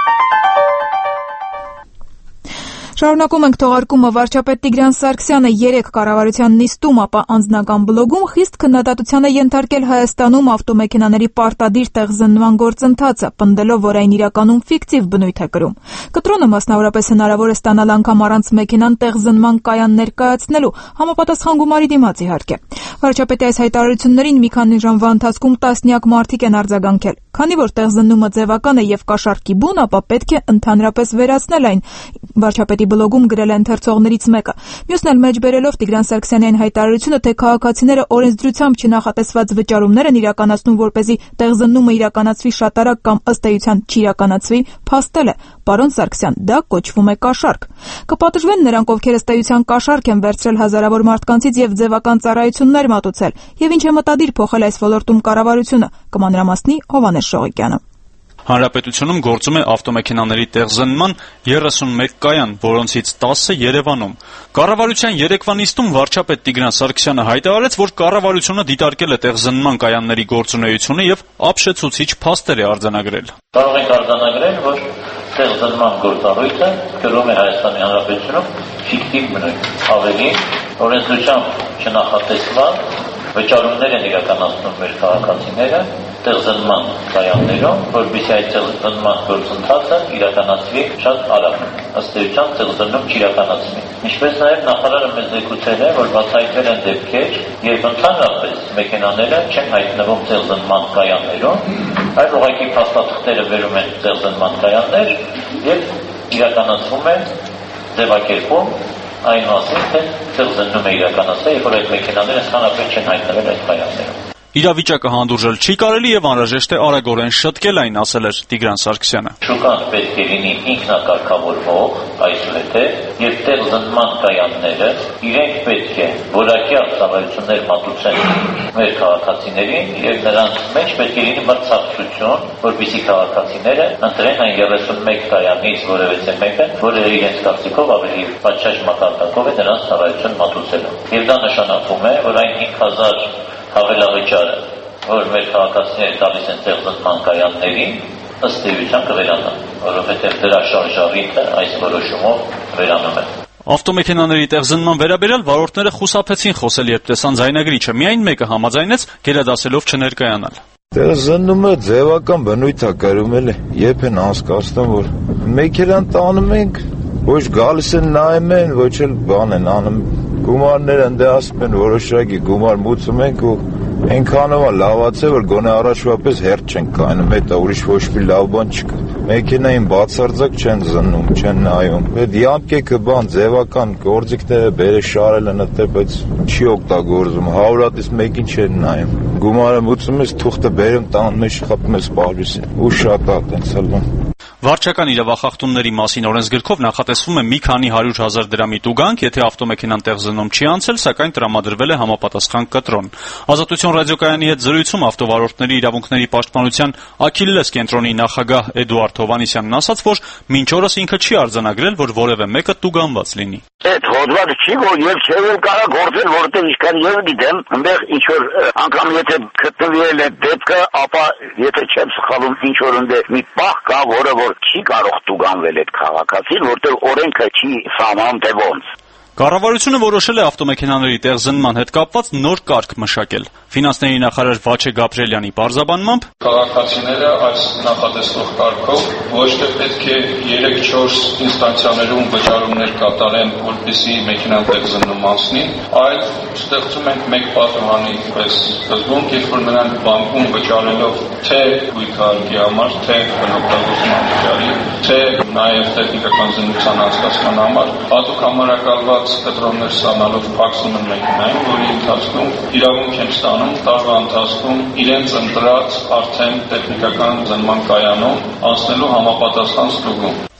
Շարունակում ենք թողարկումը վարչապետ Տիգրան Սարգսյանը երեք կառավարության նիստում, ապա անձնական բլոգում խիստ քննադատության է ենթարկել Հայաստանում ավտոմեքենաների պարտադիր տեղզննման գործընթացը, պնդելով, որ այն իրականում ֆիկտիվ բնույթ է կրում։ Կտրոնը մասնավորապես հնարավոր է ստանալ անգամ առանց մեքենան տեղզննման կայան ներկայացնելու, համապատասխան գումարի դիմաց իհարկե։ Վարչապետի այս հայտարարություններին մի քանի ժամվա ընթացքում տասնյակ մարդիկ են արձագանքել։ Քանի որ տեղզննումը ձևական է եւ կաշառքի բուն, ապա պետք է ընդհանրապես վերացնել այն, վարչապետի բլոգում գրել է ընթերցողներից մեկը։ Մյուսն էլ մեջ բերելով Տիգրան Սարգսյանի այն հայտարարությունը, թե քաղաքացիները օրենսդրությամբ չնախատեսված վճարումներ են իրականացնում, որպեսզի տեղզննումը իրականացվի շատ արագ կամ ըստ էության չիրականացվի, փաստել է. «Պարոն Սարգսյան, դա կոչվում է կաշառք»։ Կպատժվեն նրանք, ովքեր ըստ էության կաշառք են վերցրել հազարավոր մարդկանցից եւ ձևական ծառայություններ մատուցել, եւ ինչ է մտադիր փոխել այս ոլորտում կառավարությունը, կմանրամասնի Հովհաննես Շողիկյանը։ Հանրապետությունում գործում է ավտոմեքենաների տեղզննման երեսունմեկ կայան, որոնցից տասը Երևանում։ Կառավարության երեկվա նիստում վարչապետ Տիգրան Սարգսյանը հայտարարեց, որ կառավարությունը դիտարկել է տեղզննման կայանների գործունեությունը եւ ապշեցուցիչ փաստեր է արձանագրել։ Կարող ենք արձանագրել, որ տեղզննման գործառույթը կրում է Հայաստանի Հանրապետությունում ֆիկտիվ բնույթ, ավելի օրենսդրությամբ չնախատեսված վճարումներ են իրականացնում մեր քաղաքացիները տեղզննման կայաններում, որպեսզի այդ տեղզննման գործընթացը իրականացվի շատ արագ, ըստ էության տեղզննում չիրականացվի։ Ինչպես նաև նախարարը մեզ զեկուցել է, որ բացահայտվել են դեպքեր, երբ ընդհանրապես մեքենաները չեն հայտնվում տեղզննման կայաններում, այլ ուղղակի փաստաթղթերը բերում են տեղզննման կայաններ եւ իրականացվում է ձևակերպում այն մասին, թե տեղզննում է իրականացվել, երբ որ այդ մեքենաները ընդհանրապես չեն հայտնվել այդ կայաններում։ Իրավիճակը հանդուրժել չի կարելի եւ անհրաժեշտ է արագորեն շտկել այն, ասել էր Տիգրան Սարգսյանը։ Շուկան պետք է լինի ինքնակարգավորվող, այսուհետև, եւ տեղզննման կայանները իրենք պետք է որակյալ ծառայություններ մատուցեն մեր քաղաքացիներին եւ նրանց մեջ պետք է լինի մրցակցություն, որպեսզի քաղաքացիները ընտրեն այն երեսունմեկ կայանից որևէ մեկը, որը իրենց կարծիքով ավելի պատշաճ մակարդակով է նրանց ծառայություն մատուցելու։ Եվ դա նշանակում է, որ այն հինգ հազար հավելավճարը, որ մեր քաղաքացիները տալիս են տեղզննման կայաններին, ըստ էության կվերանա, որովհետև դրա շարժառիթը այս որոշումով վերանում է։ Ավտոմեքենաների տեղզննման վերաբերյալ վարորդները խուսափեցին խոսել, երբ տեսան ձայնագրիչը, միայն մեկը համաձայնեց գերադասելով չներկայանալ։ Տեղզննումը ձևական բնույթ է կրում, էլի, երբ են անցկացնում, որ մեքենան տանում ենք, ոչ գալիս են նայում են, ոչ էլ բան են անում։ Գումարները ընդ ասում են որոշակի գումար մուծում ենք ու այնքանով է լավացել, որ գոնե առաջվա պես հերթ չենք կայանում, հետո ուրիշ ոչ մի լավ բան չկա։ Մեքենային բացարձակ չեն զննում, չեն նայում։ Այդ յամկեքը բան ձևական գործիքները բերե շարել են այդտեղ, բայց չի օգտագործում, հարյուրից մեկին չեն նայում։ Գումարը մուծում ես, թուղթը բերում տան մեջ խփում ես պահլիս ու շատ է այդպես բան։ Վարչական իրավախախտումների մասին օրենսգրքով նախատեսվում է մի քանի հարյուր հազար դրամի տուգանք, եթե ավտոմեքենան տեղզննում չի անցել, սակայն տրամադրվել է համապատասխան կտրոն։ Ազատություն ռադիոկայանի հետ զրույցում ավտովարորդների իրավունքների պաշտպանության Աքիլլես կենտրոնի նախագահ Էդուարդ Հովհաննիսյանն ասաց, որ մինչ օրս ինքը չի արձանագրել, որ որևէ մեկը տուգանված լինի։ Այդ հոդվածը չի, որ եւ չէ որ կարա գործել, որտեղ ինչքան եւ գիտեմ, այնտեղ ինչ որ անգամ եթե գտնվել է դեպքը, ապա եթե չեմ սխալվում, ինչ որ այնտեղ մի պահ կա, որը որ չի կարող տուգանվել այդ քաղաքացին, որտեղ օրենքը չի սահմանում թե ոնց։ Կառավարությունը որոշել է ավտոմեքենաների տեղզննման հետ կապված նոր կարգ մշակել։ Ֆինանսների նախարար Վաչե Գաբրիելյանի պարզաբանմամբ քաղաքացիները այս նախատեսվող կարգով ոչ թե պետք է երեք-չորս ինստանցիաներում վճարումներ կատարեն, որպեսզի մեքենան տեղզննում անցնի, այլ ստեղծում ենք մեկ պատուհանի պես սկզբունք, երբ որ նրանք բանկում վճարելով թե գույքարկի համար, թե բնօգտագործման վճարի, թե նաև տեխնիկական զննության անցկացման համար, հատուկ համարակալված կտրոններ ստանալով փակում են մեքենային, որի ընթացքում իրավունք են ստանում տարվա ընթացքում իրենց ընտրած արդեն տեխնիկական զննման կայանում անցնելու համապատասխան ստուգում։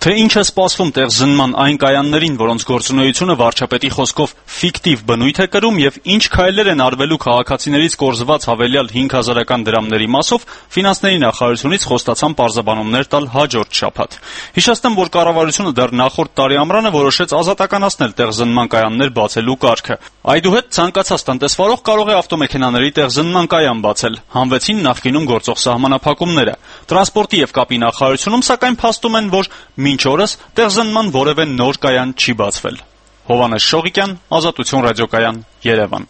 Թե ինչ է սպասվում տեղզնման այն կայաններին, որոնց գործունեությունը վարչապետի խոսքով ֆիկտիվ բնույթ է կրում, եւ ինչ քայլեր են արվելու քաղաքացիներից կորզված հավելյալ հինգ հազարական դրամների մասով, ֆինանսների նախարարությունից խոստացան պարզաբանումներ տալ հաջորդ շաբաթ։ Հիշեցնեմ, որ կառավարությունը դեռ նախորդ տարի ամռանը որոշեց ազատականացնել տեղզնման կայաններ բացելու կարգը։ Այդուհետ ցանկացած տնտեսվարող կարող է ավտոմեքենաների տեղզնման կայան բացել։ Հանվեցին նախկինում գործող սահմանափակումները։ Տրանսպորտի եւ կապի նախարարությունում սակայն փաստում են, որ մինչ օրս տեղզնման որևէ նոր կայան չի բացվել։ Հովհաննես Շողիկյան, Ազատություն ռադիոկայան, Երևան։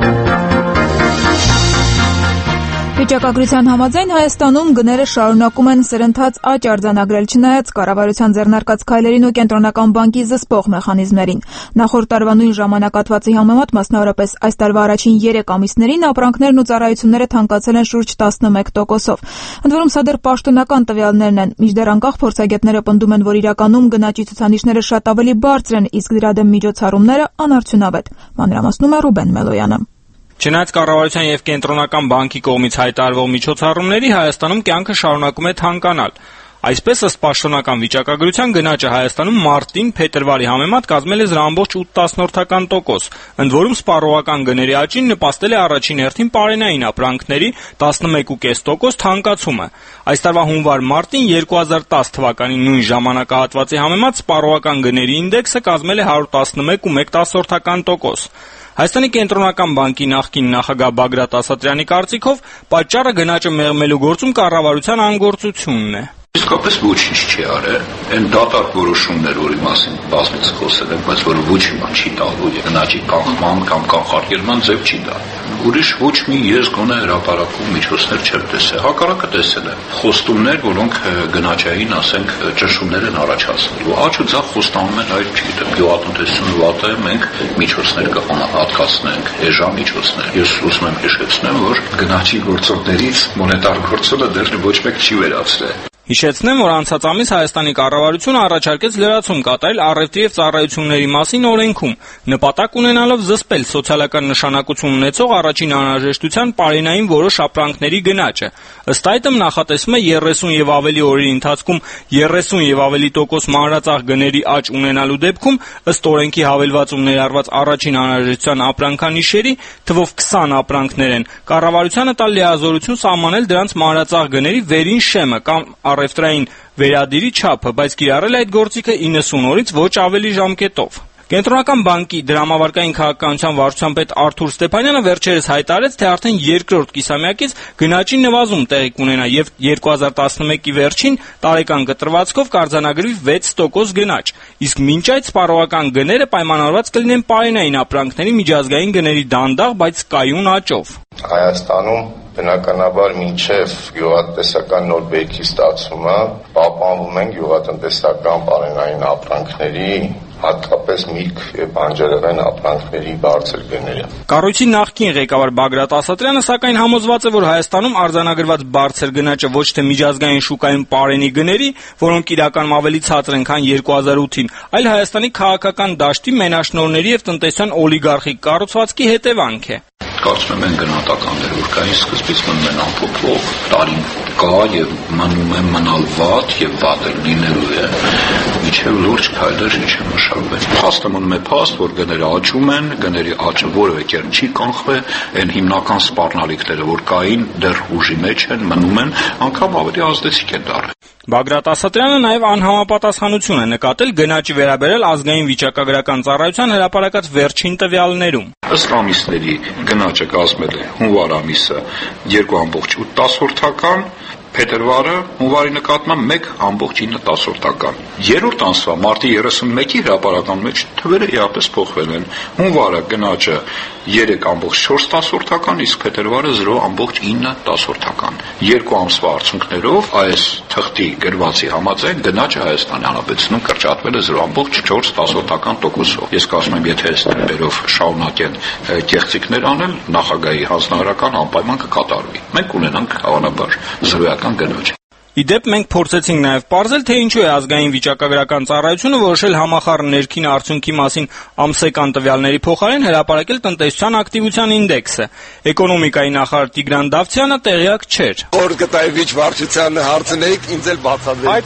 Վիճակագրության համաձայն Հայաստանում գները շարունակում են սրընթաց աճ արձանագրել, չնայած կառավարության ձեռնարկած քայլերին ու կենտրոնական բանկի զսպող մեխանիզմներին։ Նախորդ տարվա նույն ժամանակահատվածի համեմատ, մասնավորապես այս տարվա առաջին երեք ամիսներին, ապրանքներն ու ծառայությունները թանկացել են շուրջ տասնմեկ տոկոսով։ Ընդ որում սա դեռ պաշտոնական տվյալներն են, մինչդեռ անկախ փորձագետները պնդում են, որ իրականում գնաճի ցուցանիշները շատ ավելի բարձր են, իսկ դրա դեմ միջոցառումները անարդյունավետ։ Մանրամասնում է Ռուբեն Մելոյանը։ Չնայած կառավարության եւ կենտրոնական բանկի կողմից հայտարարվող միջոցառումների, Հայաստանում կյանքը շարունակում է թանկանալ։ Այսպես, ըստ պաշտոնական վիճակագրության, գնաճը Հայաստանում մարտին փետրվարի համեմատ կազմել է զրո ամբողջ ութ տոկոս, ընդ որում սպառողական գների աճին նպաստել է առաջին հերթին պարենային ապրանքների տասնմեկ կόμμα պենս տոկոս թանկացումը։ Այս տարվա հունվար-մարտին երկու հազար տասը թվականի նույն ժամանակահատվածի համեմատ սպառողական գների ինդեքսը կազմել է հարյուր տասնմեկ կόμma մեկ տոկոս։ Հայաստանի կենտրոնական բանկի նախկին նախագահ Բագրատ Ասատրյանի կարծիքով պատճառը գնաճը մեղմելու գործում կառավարության անգործությունն է։ Իսկապես ոչինչ չի արել, այն դատարկ որոշումներ, որի մասին բազմից խոսել ենք, բայց որը ոչ մի բան չի տալու, գնաճի կանխման կամ կանխարգելման ձև չի տա։ Ուրիշ ոչ մի ես գոնե հրապարակում միջոցներ չեմ տեսել, հակառակը տեսել եմ խոստումներ, որոնք գնաճային, ասենք, ճնշումներ են առաջացնելու։ Աճ ու ձախ խոստանում են, այլ չգիտեմ, գյուղատնտեսությունը վատ է, մենք միջոցներ կհատկացնենք, էժան միջոցներ։ Ես ուզում եմ հիշեցնեմ, որ գնաճի գործողներից մոնետար գործոնը դեռ ոչ մեկ չի վերացրել։ Հիշեցնեմ, որ անցած ամիս Հայաստանի կառավարությունը առաջարկեց լրացում կատարել առևտրի եւ ծառայությունների մասին օրենքում, նպատակ ունենալով զսպել սոցիալական նշանակություն ունեցող առաջին անհրաժեշտության պարենային որոշ ապրանքների գնաճը։ Ըստ այդմ նախատեսվում է երեսուն եւ ավելի օրերի ընթացքում երեսուն եւ ավելի տոկոս մանրածախ գների աճ ունենալու դեպքում, ըստ օրենքի հավելվածում ներառված առաջին անհրաժեշտության ապրանքանիշերի թվով քսան ապրանքներ են, կառավարությանը տալ լիազորություն սահմանել դրանց մանրածախ գների վերին շեմը կամ առևտրային վերադիրի չափը, բայց կիրառել այդ գործիքը իննսուն օրից ոչ ավելի ժամկետով։ Կենտրոնական բանկի դրամավարկային քաղաքականության վարչության պետ Արթուր Ստեփանյանը վերջերս հայտարարեց, թե արդեն երկրորդ կիսամյակից գնաճի նվազում տեղի կունենա եւ երկու հազար տասնմեկի վերջին տարեկան կտրվածքով կարձանագրվի վեց տոկոս գնաճ, իսկ մինչ այդ սպառողական գները պայմանավորված կլինեն պարենային ապրանքների միջազգային գների դանդաղ, բայց կայուն աճով։ Հայաստանում բնականաբար մինչև գյուղատնտեսական նոր բերքի ստացումը պահպանվում են գյուղատնտեսական պարենային ապրանքների, հատկապես միրգ եւ բանջարեղեն ապրանքների բարձր գները։ Կառույցի նախկին ղեկավար Բագրատ Ասատրյանը սակայն համոզված է, որ Հայաստանում արձանագրված բարձր գնաճը ոչ թե միջազգային շուկայում պարենի գների, որոնք իրականում ավելի ցածր են, քան երկու հազար ութին, այլ Հայաստանի քաղաքական դաշտի մենաշնորհների եւ տնտեսության օլիգարխիկ կառուցվածքի հետևանք է։ Կարծում եմ գնահատականները, որ կային սկզբից մնում են ամփոփող, տարին կա եւ մնում է մնալ վատ եւ վատ էլ լինելու է, միջև լուրջ քայլեր չեն մշակվել։ Փաստը մնում է փաստ, որ գները աճում են, գների աճը որևէ կերպ չի կանխվել, այն հիմնական սպառնալիքները, որ կային, դեռ ուժի մեջ են, մնում են, անգամ ավելի ազդեցիկ են դառել։ Բագրատ Ասատրյանը նաև անհամապատասխանություն է նկատել գնաճի վերաբերյալ ազգային վիճակագրական ծառայության հրապարակած վերջին տվյալներում։ Ըստ ամիսների գնաճը կազմել է հունվար ամիսը երկու ամբողջ ութ տասնորդական, փետրվարը հունվարի նկատմամբ մեկ ամբողջ ինը տասնորդական։ Երրորդ ամսվա մարտի երեսունմեկի հրապարակման մեջ թվերը իհապես փոխվել են։ Հունվարը գնաճը երեք ամբողջ չորս տասնորդական, իսկ փետրվարը զրո ամբողջ ինը տասնորդական։ Երկու ամսվա արդյունքներով այս թղթի գրվածի համաձայն գնաճը Հայաստանի Հանրապետությունում կրճատվել է զրո ամբողջ չորս տասնորդական տոկոսով։ Ես կարծում եմ, եթե այս տեմպերով շարունակեն կեղծիքներ անել, նախագահի հանձնարարական անպայման կկատարվի։ Մենք ունենանք հավանաբար զրոյական գնաճ։ Իդեպ մենք փորձեցինք նաև պարզել, թե ինչու է ազգային վիճակագրական ծառայությունը որոշել համախառն ներքին արդյունքի մասին ամսական տվյալների փոխարեն հրապարակել տնտեսության ակտիվության ինդեքսը։ Էկոնոմիկայի նախարար Տիգրան Դավթյանը տեղյակ չէր։ Որ գտայվիչ վարչությանը հարցնեիք, ինձ էլ բացատրեիք։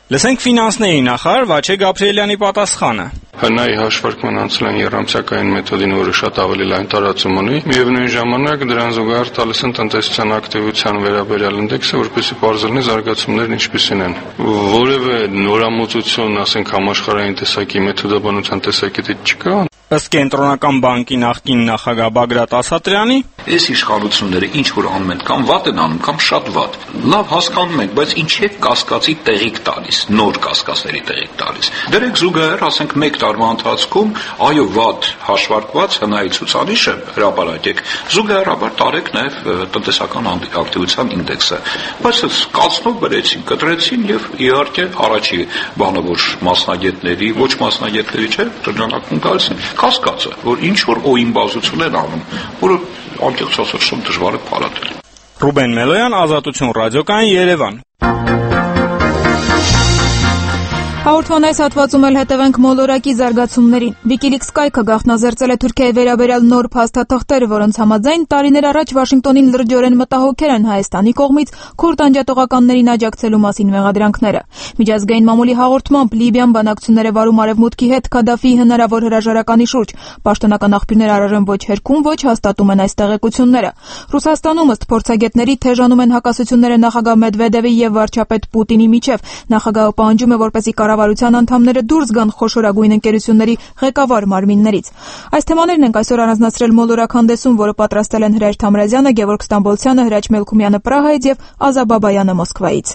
Լսենք ֆինանսների նախարար Վաչե Գաբրիելյանի պատասխանը։ Հնայի հաշվարկման անցլան երամսյակային մեթոդին, որը շատ ավելի լայն տարածում ունի, միևնույն ժամանակ դրան զուգահեռ տալիս են տնտեսության ակտիվության վերաբերյալ ինդեքսը, որպեսզի պարզելնի զարգացումներն ինչպիսին են։ Որևէ նորամուծություն, ասենք համաշխարհային տեսակի մեթոդաբանության տեսակետից չկա։ Ըստ Կենտրոնական բանկի նախկին նախագահ Բագրատ Ասատրյանի, այս իշխանությունները ինչ որ անում են, կամ վատ են անում, կամ շատ վատ։ Լավ հասկանում ենք, բայց ինչ է կասկածի տեղիք տալիս, նոր կասկածների տեղիք տալիս։ Դրեք զուգահեռ, ասենք մեկ տարվա ընթացքում, այո, վատ հաշվարկված հնայի ցուցանիշը հրապարակեք, զուգահեռաբար տարեք նաև տնտեսական ակտիվության ինդեքսը։ Բայց կացնով բերեցին, կտրեցին եւ իհարկե առաջի բանը, որ մասնագետների, ոչ մասնագետների չէ, շրջանակում գալիս են կասկածը, որ ինչ որ օին բազություն են անում, որը անկեղծ ասած շատ դժվար է փարատել։ Ռուբեն Մելոյան, Ազատություն ռադիոկայան, Երևան։ Հաղորդման այս հատվածում էլ հետևենք մոլորակի զարգացումներին։ WikiLeaks կայքը գաղտնազերծել է Թուրքիայի վերաբերյալ նոր փաստաթղթեր, որոնց համաձայն տարիներ առաջ Վաշինգտոնին լրջորեն մտահոգել են Հայաստանի կողմից քուրդ անջատողականներին աջակցելու մասին մեղադրանքները։ Միջազգային մամուլի հաղորդմամբ Լիբիան բանակցություններ է վարում Արևմուտքի հետ Քադաֆիի հնարավոր հրաժարականի շուրջ։ Պաշտոնական աղբյուրներ առավել ոչ հերքում, ոչ հաստատում են այս տեղեկությունները։ Ռուսաստանում ըստ փորձագետների թեժանում են հակասությունները նախագահ Մեդվեդևի եւ վարչապետ Պուտինի միջև։ Նախագահը պահանջում է, որպեսզի կառավարության անդամները դուրս գան խոշորագույն ընկերությունների ղեկավար մարմիններից։ Այս թեմաներն ենք այսօր առանձնացրել մոլորակ հանդեսում, որը պատրաստել են Հրայր Թամրազյանը, Գևորգ Ստամբոլցյանը, Հրաչ Մելքումյանը Պրահայից եւ Ազա Բաբայանը Մոսկվայից։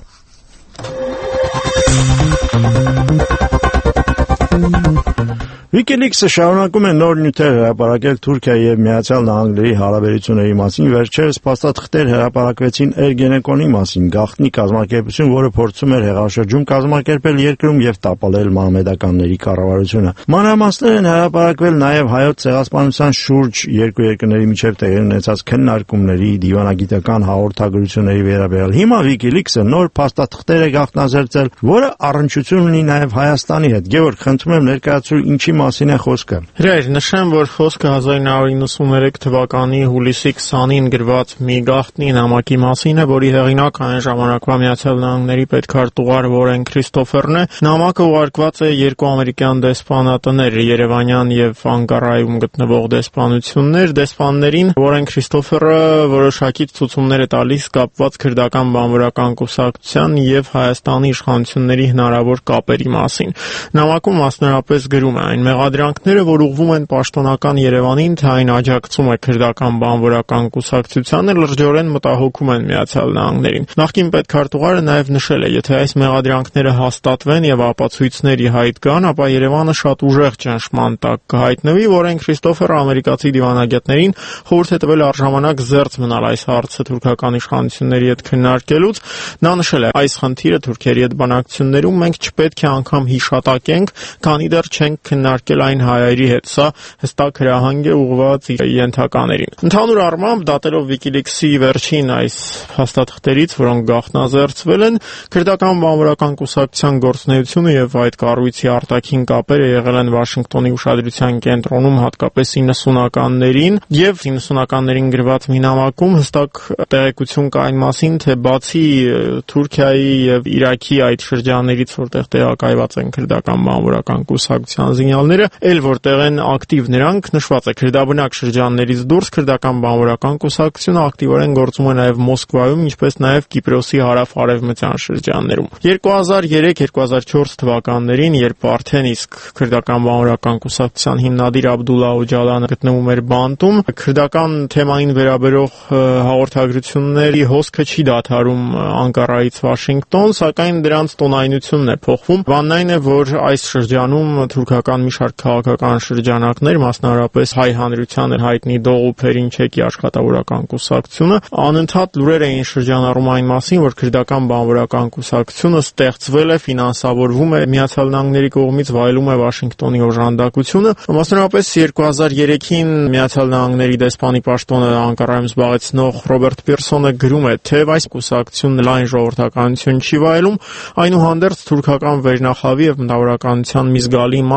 WikiLeaks-ը շարունակում է նոր նյութեր հրապարակել Թուրքիայի եւ Միացյալ Նահանգների հարաբերությունների մասին։ Վերջերս փաստաթղթեր հրապարակվեցին Էրգենեկոնի մասին, գաղտնի կազմակերպություն, որը փորձում էր հեղաշրջում կազմակերպել երկրում եւ տապալել մահմեդականների կառավարությունը։ Մանրամասներ են հրապարակվել նաեւ հայոց ցեղասպանության շուրջ երկու երկրների միջև տեղի ունեցած քննարկումների, դիվանագիտական հաղորդագրությունների վերաբերյալ։ Հիմա WikiLeaks-ը նոր փաստաթղթեր է գաղտնազերծել, որը առնչություն ունի նաեւ Հայաստանի հետ։ Գևորգ, խնդրում եմ ներկայացրու ինչի մասին է խոսքը։ Հրայր, նշեմ, որ խոսքը հազար ինը հարյուր նվսանուերեք թվականի հուլիսի քսանին գրված մի գաղտնի նամակի մասին է, որի հեղինակ այն ժամանակվա Միացյալ Նահանգների պետքարտուղար Որեն Քրիստոֆերն է։ Նամակը ուղարկված է երկու ամերիկյան դեսպանատներ, Երևանյան եւ Անկարայում գտնվող դեսպանություններ։ Դեսպաններին Որեն Քրիստոֆերը որոշակի ցուցումներ է տալիս կապված քրդական բանվորական կուսակցության եւ Հայաստանի իշխանությունների հնարավոր կապերի մասին։ Նամակում մասնավորապես գրում է այն մեղադրանքները, որ ուղղվում են պաշտոնական Երևանին, թե այն աջակցում է քրդական բանվորական կուսակցությանը, լրջորեն մտահոգում են Միացյալ Նահանգներին։ Նախկին պետքարտուղարը նաև նշել է, եթե այս մեղադրանքները հաստատվեն եւ ապացույցներ ի հայտ գան, ապա Երևանը շատ ուժեղ ճնշման տակ կհայտնվի, որեն Քրիստոֆերը ամերիկացի դիվանագետներին խորհուրդ է տվել առժամանակ զերծ մնալ այս հարցը թուրքական իշխանությունների հետ քննարկելուց։ Նա նշել է, այս խնդիրը Թուրքիայի հետ բանակցություններում մենք չպետք է անգամ հիշատակենք, քանի դեռ չենք քննարկել այն հայերի հետ։ Սա հստակ հրահանգ է ուղղված ենթականերին։ Ընդհանուր առմամբ, դատելով WikiLeaks-ի վերջին այս փաստաթղթերից, որոնք գաղտնազերծվել են, քրդական բանվորական կուսակցության գործունեությունը եւ այդ կառույցի արտաքին կապերը եղել են Վաշինգտոնի ուշադրության կենտրոնում հատկապես իննսունականներին, եւ իննսունականներին գրված մի նամակում հստակ տեղեկություն կա այն մասին, թե բացի Թուրքիայի եւ Իրաքի այդ շրջաններից, որտեղ տեղակայված են քրդական բանվորական կուսակցության զինյալները, ել որտեղ են ակտիվ նրանք, նշված է քրդաբնակ շրջաններից դուրս քրդական բանվորական կուսակցությունը ակտիվորեն գործում է նաև Մոսկվայում, ինչպես նաև Կիպրոսի հարավ-արևմտյան շրջաններում։ երկու հազար երեք երկու հազար չորս թվականներին, երբ արդեն իսկ քրդական բանվորական կուսակցության հիմնադիր Աբդուլլա Օջալանը գտնվում էր բանտում, քրդական թեմային վերաբերող հաղորդագրությունների հոսքը չի դադարում Անկարայից Վաշինգտոն, սակայն դրանց տոնայնությունն է փոխվում։ Բանն այն է, որ այս շրջանում թուրքական մի շարք քաղաքական շրջանակներ, մասնավորապես հայ հանրությանը հայտնի Դողու Փերինչեկի աշխատավորական կուսակցությունը, անընդհատ լուրեր էին շրջանառում այն մասին, որ քրդական բանվորական կուսակցությունը ստեղծվել է, ֆինանսավորվում է Միացյալ Նահանգների կողմից, վայելում է Վաշինգտոնի օժանդակությունը։ Մասնավորապես երկու հազար երեքին Միացյալ Նահանգների դեսպանի պաշտոնը Անկարայում զբաղեցնող Ռոբերտ Պիրսոնը գրում է, թե այս կուսակցությունը լայն ժողովրդականություն չի վայելում, այնուհանդերձ թուրքական վերնախավի եւ մտավորականության մի զգալի մասը հակված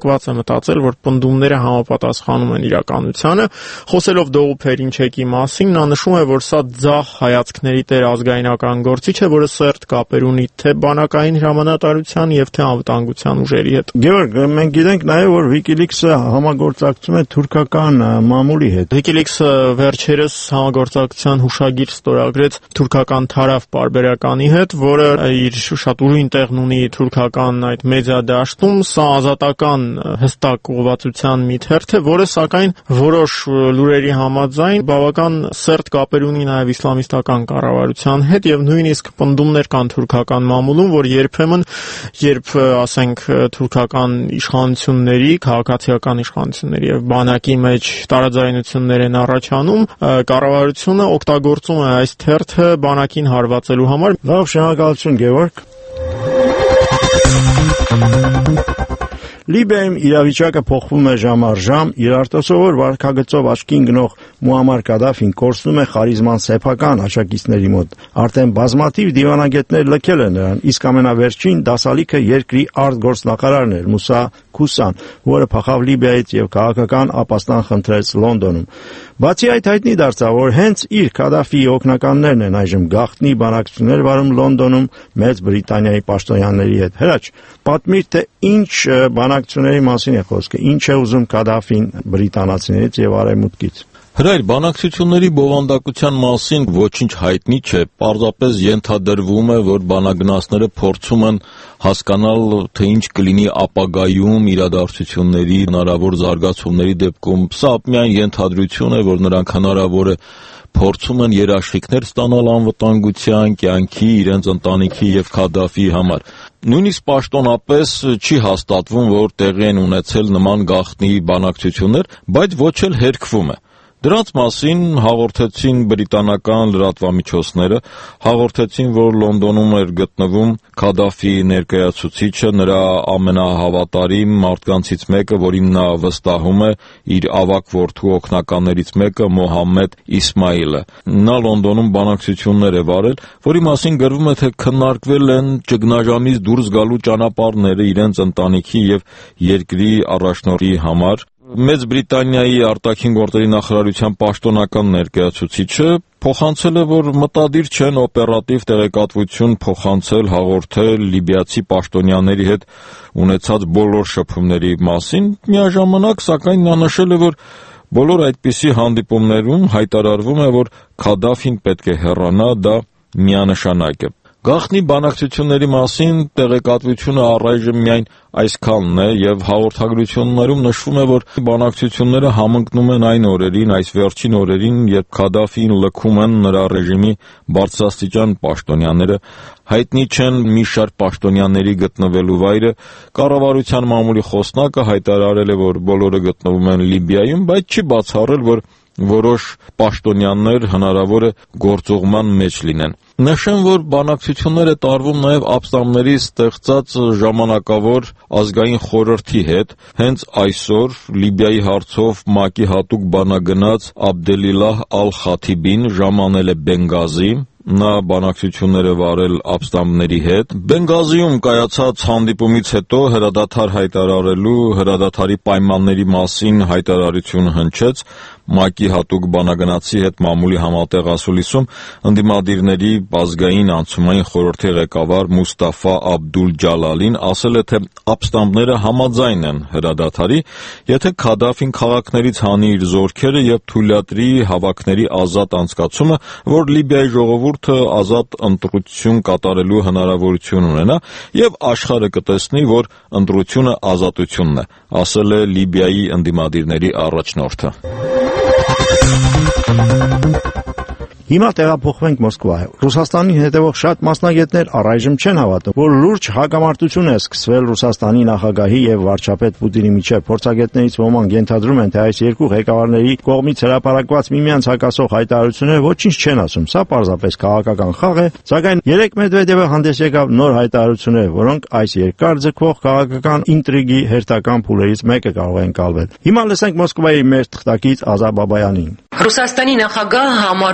ստիպված է մտածել, որ պնդումները համապատասխանում են իրականությանը։ Խոսելով Դողու Փերինչեկի մասին, նա նշում է, որ սա ձախ հայացքների տեր ազգայնական գործիչ է, որը սերտ կապեր ունի թե բանակային հրամանատարության եւ թե անվտանգության ուժերի հետ։ Գևորգ, մենք գիտենք նաեւ, որ WikiLeaks-ը համագործակցում է թուրքական մամուլի հետ։ WikiLeaks-ը վերջերս համագործակցության հուշագիր ստորագրեց թուրքական Թարավ պարբերականի հետ, որը իր շատ ուրույն տեղն ունի թուրքական այդ մեդիա դաշտում։ Սա ազատական հստակ ուղղվածության մի թերթ է, որը սակայն որոշ լուրերի համաձայն բավական սերտ կապեր ունի նաեւ իսլամիստական կառավարության հետ եւ նույնիսկ պնդումներ կան թուրքական մամուլում, որ երբեմն երբ ասենք թուրքական իշխանությունների, քաղաքացիական իշխանությունների եւ բանակի մեջ տարաձայնություններ են առաջանում, կառավարությունը օգտագործում է այս թերթը բանակին հարվածելու համար։ Լավ, շնորհակալություն Գևորգ։ Լիբիայում իրավիճակը փոխվում է ժամ առ ժամ, իր արտասովոր վարքագծով աչքին գնող Մուամար Կադաֆին կորցնում է խարիզման սեփական աջակիցների մոտ։ Արդեն բազմաթիվ դիվանագետներ լքել են նրան, իսկ ամենավերջին դասալիքը երկրի արտգործնախարարն էր Մուսա Քուսան, որը փախավ Լիբիայից եւ քաղաքական ապաստան խնդրեց Լոնդոնում։ Բացի այդ, հայտնի դարձավ, որ հենց իր Կադաֆիի օգնականներն են այժմ գաղտնի բանակցություններ վարում Լոնդոնում Մեծ Բրիտանիայի պաշտոնյաների հետ։ Հրաչ, պատմիր, թե ինչ բանակցությունների մասին է խոսքը, ինչ է ուզում Կադաֆին բրիտանացիներից եւ արևմուտքից։ Հրայր, բանակցությունների բովանդակության մասին ոչինչ հայտնի չէ, պարզապես ենթադրվում է, որ բանագնացները փորձում են հասկանալ, թե ինչ կլինի ապագայում իրադարձությունների հնարավոր զարգացումների դեպքում։ Սա միայն ենթադրություն է, որ նրանք հնարավոր է փորձում են երաշխիքներ ստանալ անվտանգության, կյանքի, իրենց ընտանիքի եւ Քադաֆիի համար։ Նույնիսկ պաշտոնապես չի հաստատվում, որ տեղի են ունեցել նման գաղտնի բանակցություններ, բայց ոչ էլ հերքվում է։ Դրանց մասին հաղորդեցին բրիտանական լրատվամիջոցները, հաղորդեցին, որ Լոնդոնում էր գտնվում Քադաֆիի ներկայացուցիչը, նրա ամենահավատարիմ մարդկանցից մեկը, որին նա վստահում է, իր ավագ որդու օգնականներից մեկը Մոհամմեդ Իսմայիլը։ Նա Լոնդոնում բանակցություններ է վարել, որի մասին գրվում է, թե քննարկվել են ճգնաժամից դուրս գալու ճանապարհները իրենց ընտանիքի եւ երկրի առաջնորդի համար։ Մեծ Բրիտանիայի արտաքին գործերի նախարարության պաշտոնական ներկայացուցիչը փոխանցել է, որ մտադիր չեն օպերատիվ տեղեկատվություն փոխանցել, հաղորդել լիբիացի պաշտոնյաների հետ ունեցած բոլոր շփումների մասին, միաժամանակ սակայն նա նշել է, որ բոլոր այդպիսի հանդիպումներում հայտարարվում է, որ Քադաֆին պետք է հեռանա, դա միանշանակ է։ Գաղտնի բանակցությունների մասին տեղեկատվությունը առայժմ միայն այսքանն է եւ հաղորդագրություններում նշվում է, որ բանակցությունները համընկնում են այն օրերին, այս վերջին օրերին, երբ Քադաֆին լքում են նրա ռեժիմի բարձրաստիճան պաշտոնյաները։ Հայտնի չեն մի շարք պաշտոնյաների գտնվելու վայրը։ Կառավարության մամուլի խոսնակը հայտարարել է, որ բոլորը գտնվում են Լիբիայում, բայց չի բացառել, որ որոշ պաշտոնյաներ հնարավոր է գործողման մեջ լինեն։ Նշեմ, որ բանակցությունները տարվում նաև ապստամբների ստեղծած ժամանակավոր ազգային խորհրդի հետ։ Հենց այսօր Լիբիայի հարցով ՄԱԿ-ի հատուկ բանագնաց Աբդելիլահ Ալ-Խաթիբին ժամանել է Բենգազի։ Նա բանակցություններ է վարել ապստամբների հետ։ Բենգազիում կայացած հանդիպումից հետո հրադադար հայտարարելու, հրադադարի պայմանների մասին հայտարարություն հնչեց ՄԱԿ-ի հատուկ բանագնացի հետ մամուլի համատեղ ասուլիսում ընդդիմադիրների ազգային անցումային խորհրդի ղեկավար Մուստաֆա Աբդուլ Ջալալին ասել է, թե ապստամբները համաձայն են հրադադարի, եթե Քադաֆին քաղաքներից հանի իր զորքերը եւ թույլատրի հավաքների ազատ անցկացումը, որ Լիբիայի ժողովուրդը ազատ ընտրություն կատարելու հնարավորություն ունենա եւ աշխարհը կտեսնի, որ ընտրությունը ազատությունն է, ասել է Լիբիայի ընդդիմադիրների առաջնորդը։ Հիմա տեղափոխվենք Մոսկվա։ Ռուսաստանին հետևող շատ մասնագետներ առայժմ չեն հավատում, որ լուրջ հակամարտություն է սկսվել Ռուսաստանի նախագահի եւ վարչապետ Պուտինի միջեւ։ Փորձագետներից ոմանք ենթադրում են, թե այս երկու ղեկավարների կողմից հրապարակված միմյանց հակասող հայտարարությունները ոչինչ չեն ասում։ Սա պարզապես քաղաքական խաղ է, սակայն երեք Մեդվեդևը հանդես եկավ նոր հայտարարություններ, որոնք այս երկար ձգվող քաղաքական ինտրիգի հերթական փուլերից մեկը կարող են կալվել։ Հիմա լսենք Մոսկվայի մեր թղթակից Ազա Բաբայանին։ Ռուսաստանի նախագահը համարում է, որ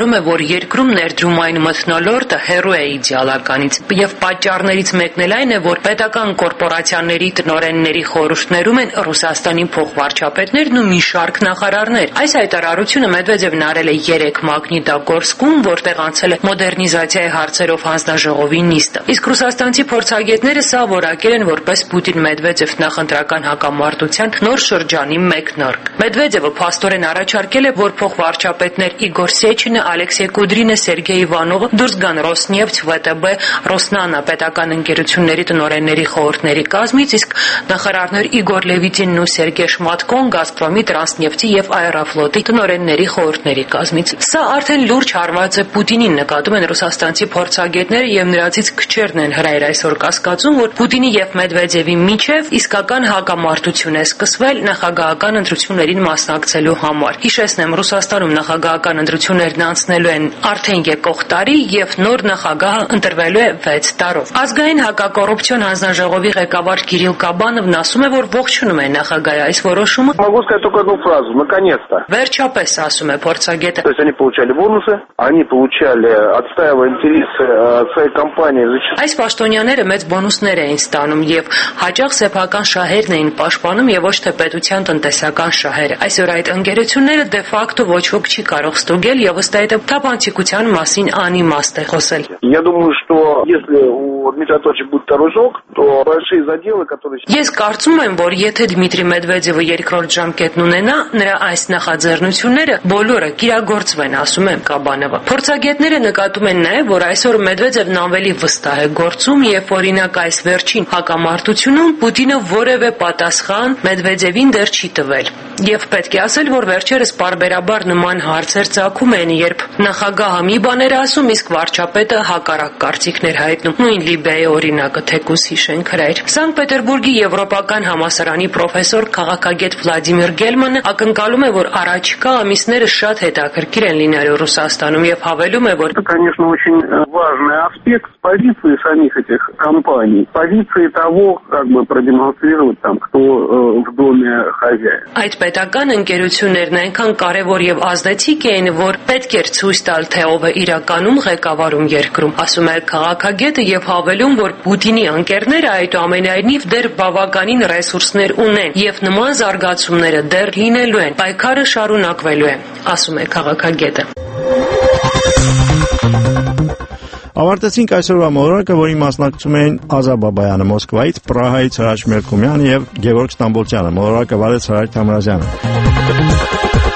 որ երկրում ներդրումային մթնոլորտը հեռու է իդեալականից, եւ պատճառներից մեկն էլ այն է, որ պետական կորպորացիաների տնօրենների խորհուրդներում են Ռուսաստանի փոխվարչապետներն ու մի շարք նախարարներ։ Այս հայտարարությունը Մեդվեդևն արել է երեք Մագնիտոգորսկում, որտեղ անցել է մոդեռնիզացիայի հարցերով հանձնաժողովի նիստը։ Իսկ ռուսաստանցի փորձագետները սա որակել են որպես Պուտին-Մեդվեդև նախընտրական հակամարտության նոր շրջանի մեկնարկ։ Մեդվեդևը փաստորեն առաջարկել է, որ փոխվարչապետներ Իգոր Սեչինը, Ալեքսեյ Կուդրինը, Սերգեյ Իվանովը դուրս գան Ռոսնեֆթ, վ տե բե, Ռոսնանա պետական ընկերությունների տնօրենների խորհուրդների կազմից, իսկ նախարարներ Իգոր Լևիտինն ու Սերգեյ Շմատկոն Գազպրոմի, Տրանսնեֆտի եւ Աերոֆլոտի տնօրենների խորհուրդների կազմից։ Սա արդեն լուրջ հարված է Պուտինին, նկատում են ռուսաստանցի փորձագետները եւ նրանցից քչերն են հրայր այսօր կասկածում, որ Պուտինի եւ Մեդվեդևի միջև իսկական հակամարտություն է սկսվել նախագահական ընտրություններին մասնակցելու համար։ Հիշեցնեմ, Ռուսաստանում նախագահական ընտրություններն անցնելու են արդեն եկող տարի եւ նոր նախագահը ընտրվելու է վեց տարով։ Ազգային հակակոռուպցիոն հանձնաժողովի ղեկավար Կիրիլ Կաբանովն ասում է, որ ողջունում է նախագահի այս որոշումը։ Могу сказать только одну фразу: наконец-то. Վերջապես, ասում է փորձագետը։ То есть они получали бонусы, они получали, отстаивая интересы своей компании. Այս պաշտոնյաները մեծ բոնուսներ էին ստանում եւ հաճախ սեփական շահերն էին պաշտպանում եւ ոչ թե պետության տնտեսական шагերը։ Այսօր այդ ընկերությունները դե ֆակտո ոչ ոք չի կարող ստուգել եւ ըստ այդ թափանցիկության մասին անիմաստ է խոսել։ Я думаю, что если у Дмитрия Анатольевича будет второй срок, то большие заделы, которые... Ես կարծում եմ, որ եթե Դմիտրի Մեդվեդևը երկրորդ ժամկետն ունենա, նրա այս նախաձեռնությունները բոլորը կիրագործվեն, ասում է Կաբանովը։ Փորձագետները նկատում են նաեւ, որ այսօր Մեդվեդևն ավելի վստահ է գործում եւ օրինակ այս վերջին հակամարտությունում Պուտինը որևէ պատասխան Մեդվեդևին դեռ չի տվել։ Եվ պետք է ասել, որ վերջերս պարբերաբար նման հարցեր ծագում են, երբ նախագահը մի բան էր ասում, իսկ վարչապետը հակառակ կարծիքներ հայտնում։ Նույն Լիբիայի օրինակը թեկուզ հիշենք հրայր։ Սանկտ Պետերբուրգի Եվրոպական համալսարանի պրոֆեսոր քաղաքագետ Վլադիմիր Գելմանը ակնկալում է, որ առաջիկա ամիսները շատ հետաքրքիր են լինելու Ռուսաստանում եւ հավելում է, որ это, конечно, очень важный аспект позиции самих этих компаний, позиции того, как бы продемонстрировать там, кто в доме хозяин. Այդ պետական ընկերություններն այնքան կարևոր եւ ազդեցիկ էին, որ պետք էր ցույց տալ, թե ով է իրականում ղեկավարում երկրում, ասում է քաղաքագետը եւ հավելում, որ Պուտինի ընկերները այդուամենայնիվ դեռ բավականին ռեսուրսներ ունեն եւ նման զարգացումները դեռ լինելու են, պայքարը շարունակվելու է, ասում է քաղաքագետը։ Ավարտեցինք այսօրվա մոլորակը, որի մասնակցում էին Ազա Բաբայանը Մոսկվայից, Պրահայից Հրաչ Մելքումյանը եւ Գևորգ Ստամբոլցյանը։ Մոլորակը վարեց Հրաչ Թամրազյանը։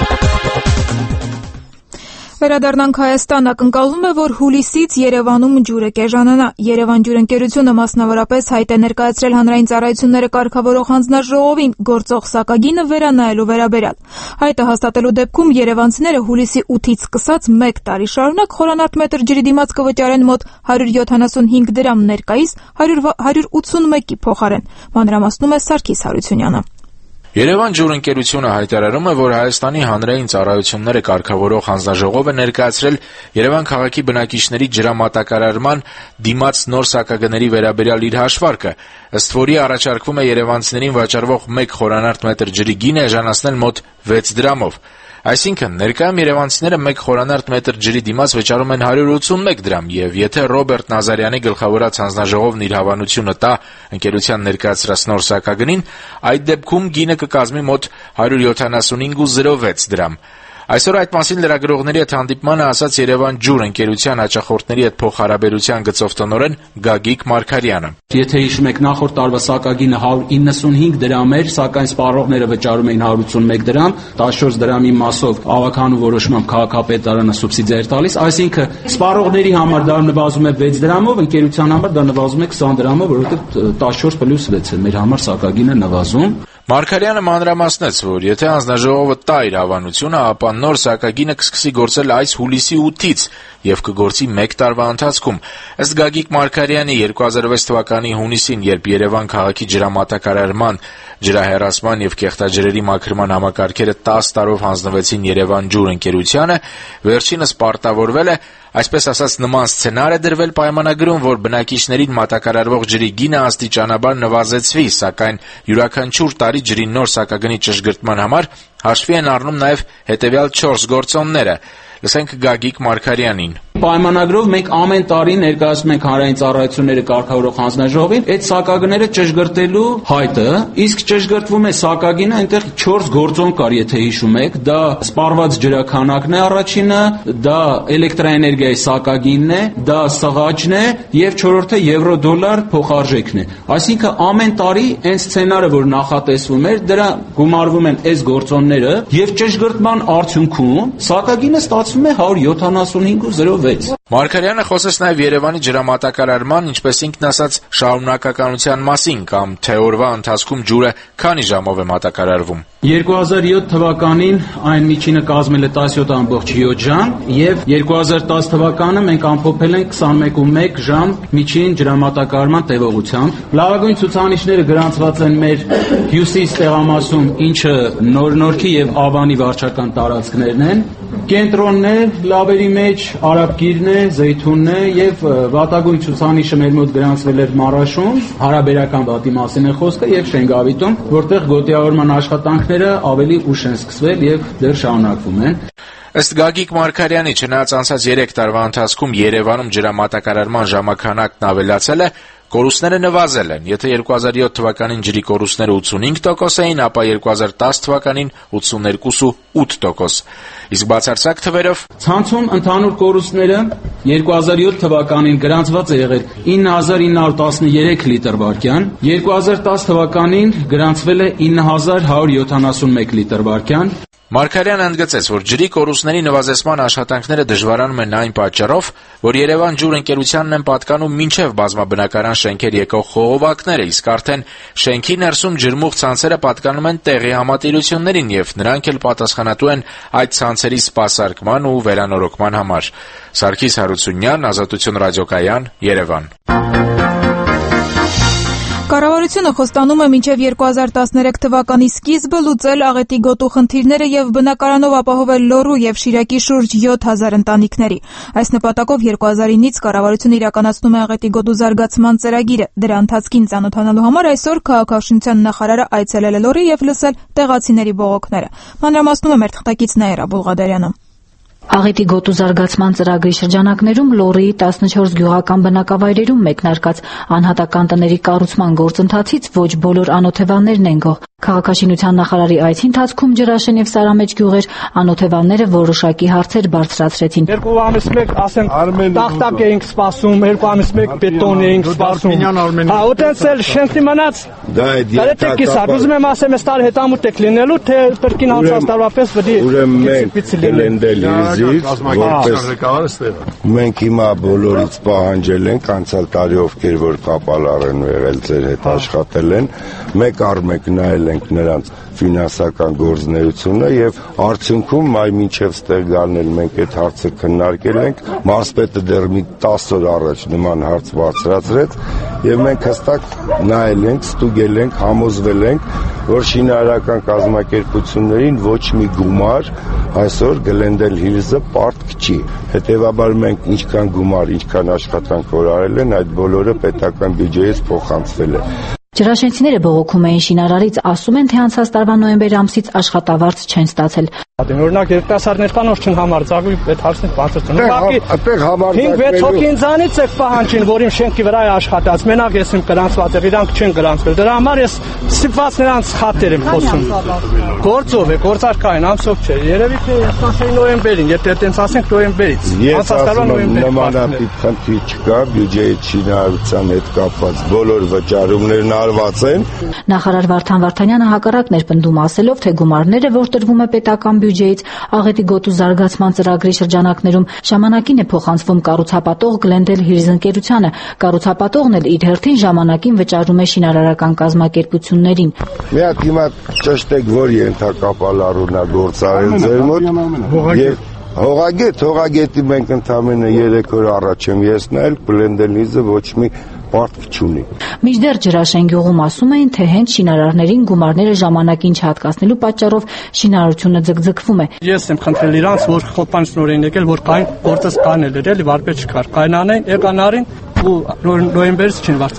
Վերադառնանք Հայաստան, ակնկալվում է, որ հուլիսից Երևանում ջուրը կեժանանա։ Երևան ջուրընկերությունը մասնավորապես հայտ է ներկայացրել հանրային ծառայությունները կարգավորող հանձնաժողովին գործող սակագինը վերանայելու վերաբերյալ։ Հայտը հաստատելու դեպքում երևանցիները հուլիսի ութից սկսած մեկ տարի շարունակ խորանարդ մետր ջրի դիմաց կվճարեն մոտ հարյուր յոթանասունհինգ դրամ ներկայիս հարյուր ութսունմեկի փոխարեն։ Մանրամասնում է Սարգիս Հարությունյանը։ Երևան ջուրընկերությունը հայտարարում է, որ Հայաստանի հանրային ծառայությունները կարգավորող հանձնաժողովը ներկայացրել Երևան քաղաքի բնակիչների ջրամատակարարման դիմաց նոր սակագների վերաբերյալ իր հաշվարկը, ըստ որի առաջարկվում է երևանցիներին վաճառվող մեկ խորանարդ մետր ջրի գինը էժանացնել մոտ վեց դրամով։ Այսինքն, ներկայում երևանցիները մեկ խորանարդ մետր ջրի դիմաց վճարում են հարյուր ութսունմեկ դրամ, եւ եթե Ռոբերտ Նազարյանի գլխավորած հանձնաժողովն իր հավանությունը տա ընկերության ներկայացրած նոր սակագնին, այդ դեպքում գինը կկազմի մոտ հարյուր յոթանասունհինգ կoma զիրո վեց դրամ։ Այսօր այդ մասին լրագրողների հետ հանդիպմանը ասաց Երևան ջուր ընկերության հաճախորդների հետ փոխհարաբերության գծով տնօրեն Գագիկ Մարգարյանը։ Եթե հիշում եք, նախորդ տարվա սակագինը հարյուր իննսունհինգ դրամ էր, սակայն սպառողները վճարում էին հարյուր ութսունմեկ դրամ, տասնչորս դրամի մասով ավականու որոշմամբ քաղաքապետարանը սուբսիդիա էր տալիս, այսինքն սպառողների համար դա նվազում է վեց դրամով, ընկերության համար դա նվազում է քսան դրամով, որովհետև տասնչորս պլյուս վեց է մեր համար սակագինը նվազում։ Մարգարյանը մանրամասնեց, որ եթե հանձնաժողովը տա իր հավանությունը, ապա նոր սակագինը կսկսի գործել այս հուլիսի ութից եւ կգործի մեկ տարվա ընթացքում։ Ըստ Գագիկ Մարգարյանի երկու հազար վեց թվականի հունիսին, երբ Երևան քաղաքի ջրամատակարարման, ջրահեռացման եւ կեղտաջրերի մաքրման համակարգերը տասը տարով հանձնվեցին Երևան ջուր ընկերությանը, վերջինս պարտավորվել է, այսպես ասած, նման սցենար է դրվել պայմանագրում, որ բնակիչներին մատակարարվող ջրի գինը աստիճանաբար նվազեցվի, սակայն յուրաքանչյուր տարի ջրի նոր սակագնի ճշգրտման համար հաշվի են առնում նաև հետևյալ չորս գործոնները։ Լսենք Գագիկ Մարգարյանին։ Պայմանագրով մենք ամեն տարի ներկայացնում ենք հանրային ծառայությունների կարգավորող հանձնաժողովին այդ սակագները ճշգրտելու հայտը, իսկ ճշգրտվում է սակագինը, այնտեղ չորս գործոն կար, եթե հիշում եք, դա սպառված ջրաքանակն է առաջինը, դա էլեկտրաէներգիայի սակագինն է, դա սղաճն է եւ չորրորդը եվրո-դոլար փոխարժեքն է։ Այսինքն ամեն տարի այն սցենարը, որ նախատեսվում էր, դրա գումարվում են այս գործոնները եւ ճշգրտման արդյունքում սակագինը ստացվում է հարյուր յոթանասունհինգ զրո վեց։ Մարգարյանը խոսեց նաև Երևանի ջրամատակարարման, ինչպես ինքն ասաց, շարունակականության մասին, կամ թե օրվա ընթացքում ջուրը քանի ժամով է մատակարարվում։ երկու հազար յոթ թվականին այն միջինը կազմել է տասնյոթ ամբողջ յոթ ժամ եւ երկու հազար տասը թվականը մենք ամփոփել ենք քսանմեկ ու մեկ ժամ միջին ջրամատակարարման տևողությամբ։ Լավագույն ցուցանիշները գրանցված են մեր հյուսիս տեղամասում, ինչը Նոր-Նորքի եւ Աբանի վարչական տարածքներն են։ Կենտրոնն է, լաբերի մեջ Արաբկիրն է, Զեյթունն է եւ վատագույն ցուցանիշը մեր մոտ գրանցվել էր Մարաշում, հարաբերական վատի մասին է խոսքը եւ Շենգավիթում, որտեղ գոտիավորման աշխատանքները ավելի ուշ են սկսվել եւ դեռ շարունակվում են։ Ըստ Գագիկ Մարգարյանի, չնայած անցած երեք տարվա ընթացքում Երևանում ջրամատակարարման ժամանակն ավելացել է, կորուստները նվազել են։ Եթե երկու հազար յոթ թվականին ջրի կորուստները ութսունհինգ տոկոս էին, ապա երկու հազար տասը թվականին ութսուներկու ու ութ տոկոս։ Իսկ բացարձակ թվերով ցանցում ընդհանուր կորուստները երկու հազար յոթ թվականին գրանցված է եղել ինը հազար ինը հարյուր տասներեք լիտր վարկյան, երկու հազար տասը թվականին գրանցվել է ինը հազար հարյուր յոթանասունմեկ լիտր վարկյան։ Մարգարյանը ընդգծեց, որ ջրի կորուստների նվազեցման աշխատանքները դժվարանում են այն պատճառով, որ Երևան ջուր ընկերությանն են պատկանում մինչև բազմաբնակարան շենքեր եկող խողովակները, իսկ արդեն շենքի ներսում ջրմուղ ցանցերը պատկանում են տեղի համատիրություններին եւ նրանք էլ պատասխանատու են այդ ցանցերի սպասարկման ու վերանորոգման համար։ Սարգիս Հարությունյան, Ազատություն ռադիոկայան, Երևան։ Կառավարությունը խոստանում է մինչև երկու հազար տասներեք թվականի սկիզբը լուծել աղետի գոտու խնդիրները եւ բնակարանով ապահովել Լոռու եւ Շիրակի շուրջ յոթ հազար ընտանիքների։ Այս նպատակով երկու հազար ինից կառավարությունը իրականացնում է աղետի գոտու զարգացման ծրագիրը։ Դրա ընթացքին ծանոթանալու համար այսօր քաղաքաշինության նախարարը այցելել է Լոռի եւ լսել տեղացիների բողոքները։ Մանրամասնում է մեր թղթակից Նաիրա Բուլղադարյանը։ Աղետի գոտու զարգացման ծրագրի շրջանակներում Լոռիի տասնչորս գյուղական բնակավայրերում մեկնարկած անհատական տների կառուցման գործընթացից ոչ բոլոր անօթևաններն են գոհ։ Քաղաքաշինության նախարարի այցի ընթացքում Ջրաշեն եւ Սարամեջ գյուղեր անօթևանները որոշակի հարցեր բարձրացրեցին։ Երկու ամիս մեկ, ասենք, տախտակ էինք սպասում, երկու ամիս մեկ բետոն էինք սպասում։ Հա, ուտենց էլ շենքի մնաց։ Դա է դիակտակա։ Ուզում եմ ասեմ, այս տարի հետամուտ եք լինելու, թե կրկին անցած տարվա պես պետք է։ Ուրեմն մենք Մենք հիմա բոլորից պահանջել ենք անցյալ տարի ովքեր որ կապալառ են եղել ձեր հետ աշխատել են, մեկ առ մեկ նայել ենք նրանց ֆինանսական գործունեությունը եւ արդյունքում մայ մինչեւ ստեղ գալնել մենք այդ հարցը քննարկել ենք, մարզպետը դեռ մի տասը օր առաջ նման հարց բարձրացրեց եւ մենք հստակ նայել ենք, ստուգել ենք, համոզվել ենք, որ շինարարական կազմակերպություններին ոչ մի գումար այսօր Glendale Hills-ը պարտք չի։ Հետևաբար մենք ինչքան գումար, ինչքան աշխատանք որ արել են, այդ բոլորը պետական բյուջեից փոխանցվել է։ Ջրաշենցիները բողոքում էին շինարարից, ասում են, թե անցած տարվա նոյեմբեր ամսից աշխատավարձ չեն ստացել։ Օրինակ երիտասարդներ կան, որ չեն համարձակվի այդ հարցին բացատրել։ Այդտեղ համարձակվելու հինգ վեց հոգի ինձանից է պահանջին, որ իմ շենքի վրա է աշխատած, մենակ ես իմ գրանցված եմ, իրանք չեն գրանցվել։ Դրա համար ես ստիպված նրանց խաթեր եմ խոսում։ Գործով է, գործարկային ամսով չէ։ Երևի թե ես ասեի նոյեմբերին, եթե այդպես ասենք նոյեմբերից։ Անցած տարվա նոյեմբերին նմանատիպ խնդիր չկա, բյուջեի շինարարության հետ կապված բոլոր վճարումներն արված են։ Նախարար Վարդան Վարդանյանը հակառակն էր պնդում, ասելով, թե գումարները, որ տրվում է պետական բյուջեից աղետի գոտու զարգացման ծրագրի շրջանակներում ժամանակին է փոխանցվում կառուցապատող Glendale Hills ընկերությանը։ Կառուցապատողն էլ իր հերթին ժամանակին վճարում է շինարարական կազմակերպություններին։ Մի հատ հիմա ճշտեք, որ ենթակապալառունա գործարել ձեր մոտ եւ հողագետ, հողագետի մենք ընդամենը երեք օր առաջ եմ ես նայել, Glendale Hills-ը ոչ մի պարտք չունի։ Մինչդեռ Ջրաշեն գյուղում ասում էին, թե հենց շինարարներին գումարները ժամանակին չհատկացնելու պատճառով շինարարությունը ձգձգվում է։ Ես եմ խնդրել իրանց, որ խոպանցնորեն եկել, որ կային գործս կանել էր, էլի վարպետ չկար։ Կայնանեն, եկան արին ու նոյեմբերից չեն վարձատրել։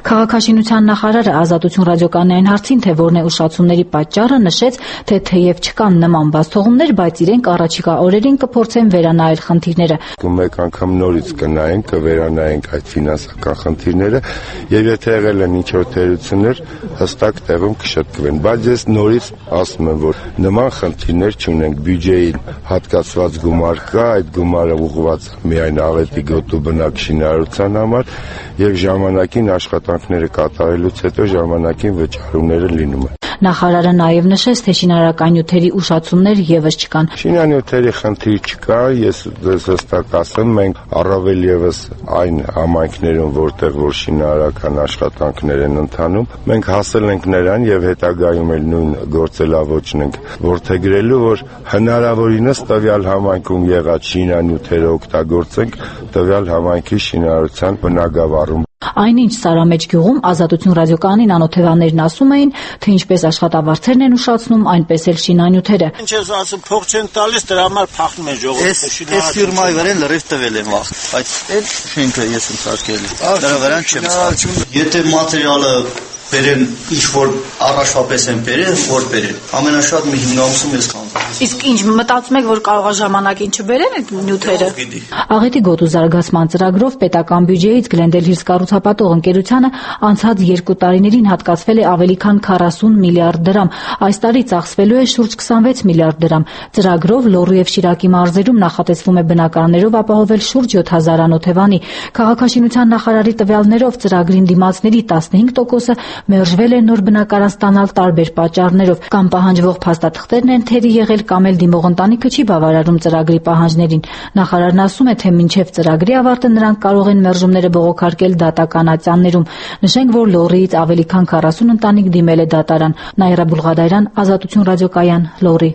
Քաղաքաշինության նախարարը Ազատություն ռադիոկայանային հարցին, թե որն է ուշացումների պատճառը, նշեց, թե թեև չկան նման բացթողումներ, բայց իրենք առաջիկա օրերին կփորձեն վերանայել խնդիրները։ Մեկ անգամ նորից կնայենք, կվերանայենք այդ ֆինանսական խնդիրները, եւ եթե եղել են ինչ-որ թերություններ, հստակ տեղում կշտկվեն։ Բայց ես նորից ասում եմ, որ նման խնդիրներ չունենք, բյուջեին հատկացված գումար կա, այդ գումարը ուղղված միայն աղետի գոտու բնակչինարարության համար եւ ժամանակին աշխատանքները կատարելուց հետո ժամանակին վճարումները լինում են։ Նախարարը նաև նշեց, թե շինարարական նյութերի ուշացումներ եւս չկան։ Շինանյութերի խնդիր չկա, ես դες հստակ ասեմ, մենք առավել եւս այն համայնքներում, որտեղ որ շինարարական աշխատանքներ են ընթանում, մենք հասել ենք նրան եւ հետագայում էլ նույն գործելավոճն ենք որդեգրելու, որ հնարավորինս տվյալ համայնքում եղած շինանյութերը օգտագործենք տվյալ համայնքի շինարարության բնագավառում։ Այնինչ Սարամեջ գյուղում Ազատություն ռադիոկայանին անօթևաններն ասում էին, թե ինչպես աշխատավարձերն են ուշացնում, այնպես էլ շինանյութերը։ Ինչ ես ասում, փող չեն տալիս, դրա համար փախնում են ժողովուրդը շինարարություն։ Այս ֆիրմայի վրա լրիվ տվել են վաղ, բայց այդ շենքը ես ընթարկել եմ։ Դրա վրա չեմ ստացում։ Եթե մատերիալը բերեն ինչ-որ առաջվապես են բերել, որ բերեն։ Ամենաշատ մի հինգ ամսում ես կանցել։ Իսկ ինչ մտածում եք, որ կարող է ժամանակին չբերեն այդ նյութերը։ Աղետի գոտու զարգացման ծրագրով պետական բյուջեից Գլենդել հյուսկառուցապատող ընկերությանը անցած երկու տարիներին հատկացվել է ավելի քան քառասուն միլիարդ դրամ։ Այս տարի ծախսվելու է շուրջ քսանվեց միլիարդ դրամ։ Ծրագրով Լոռու եւ Շիրակի մարզերում նախատեսվում է բնակարաններով ապահովել շուրջ յոթ հազար անօթևանի։ Քաղաքաշինության նախարարի տվյալներով ծրագրին դիմացների տասնհինգ տոկոսը մերժվել է նոր բնակարան ստանալ տարբեր պատճառներով, կամ պահանջվող փաստաթղթերն են թերի եղել, կամ էլ դիմող ընտանիքը չի բավարարում ծրագրի պահանջներին։ Նախարարն ասում է, թե մինչև ծրագրի ավարտը նրանք կարող են մերժումները բողոքարկել դատական ատյաններում։ Նշենք, որ Լոռիից ավելի քան քառասուն ընտանիք դիմել է դատարան։ Նաիրա Բուլղադայրան, Ազատություն ռադիոկայան, Լոռի։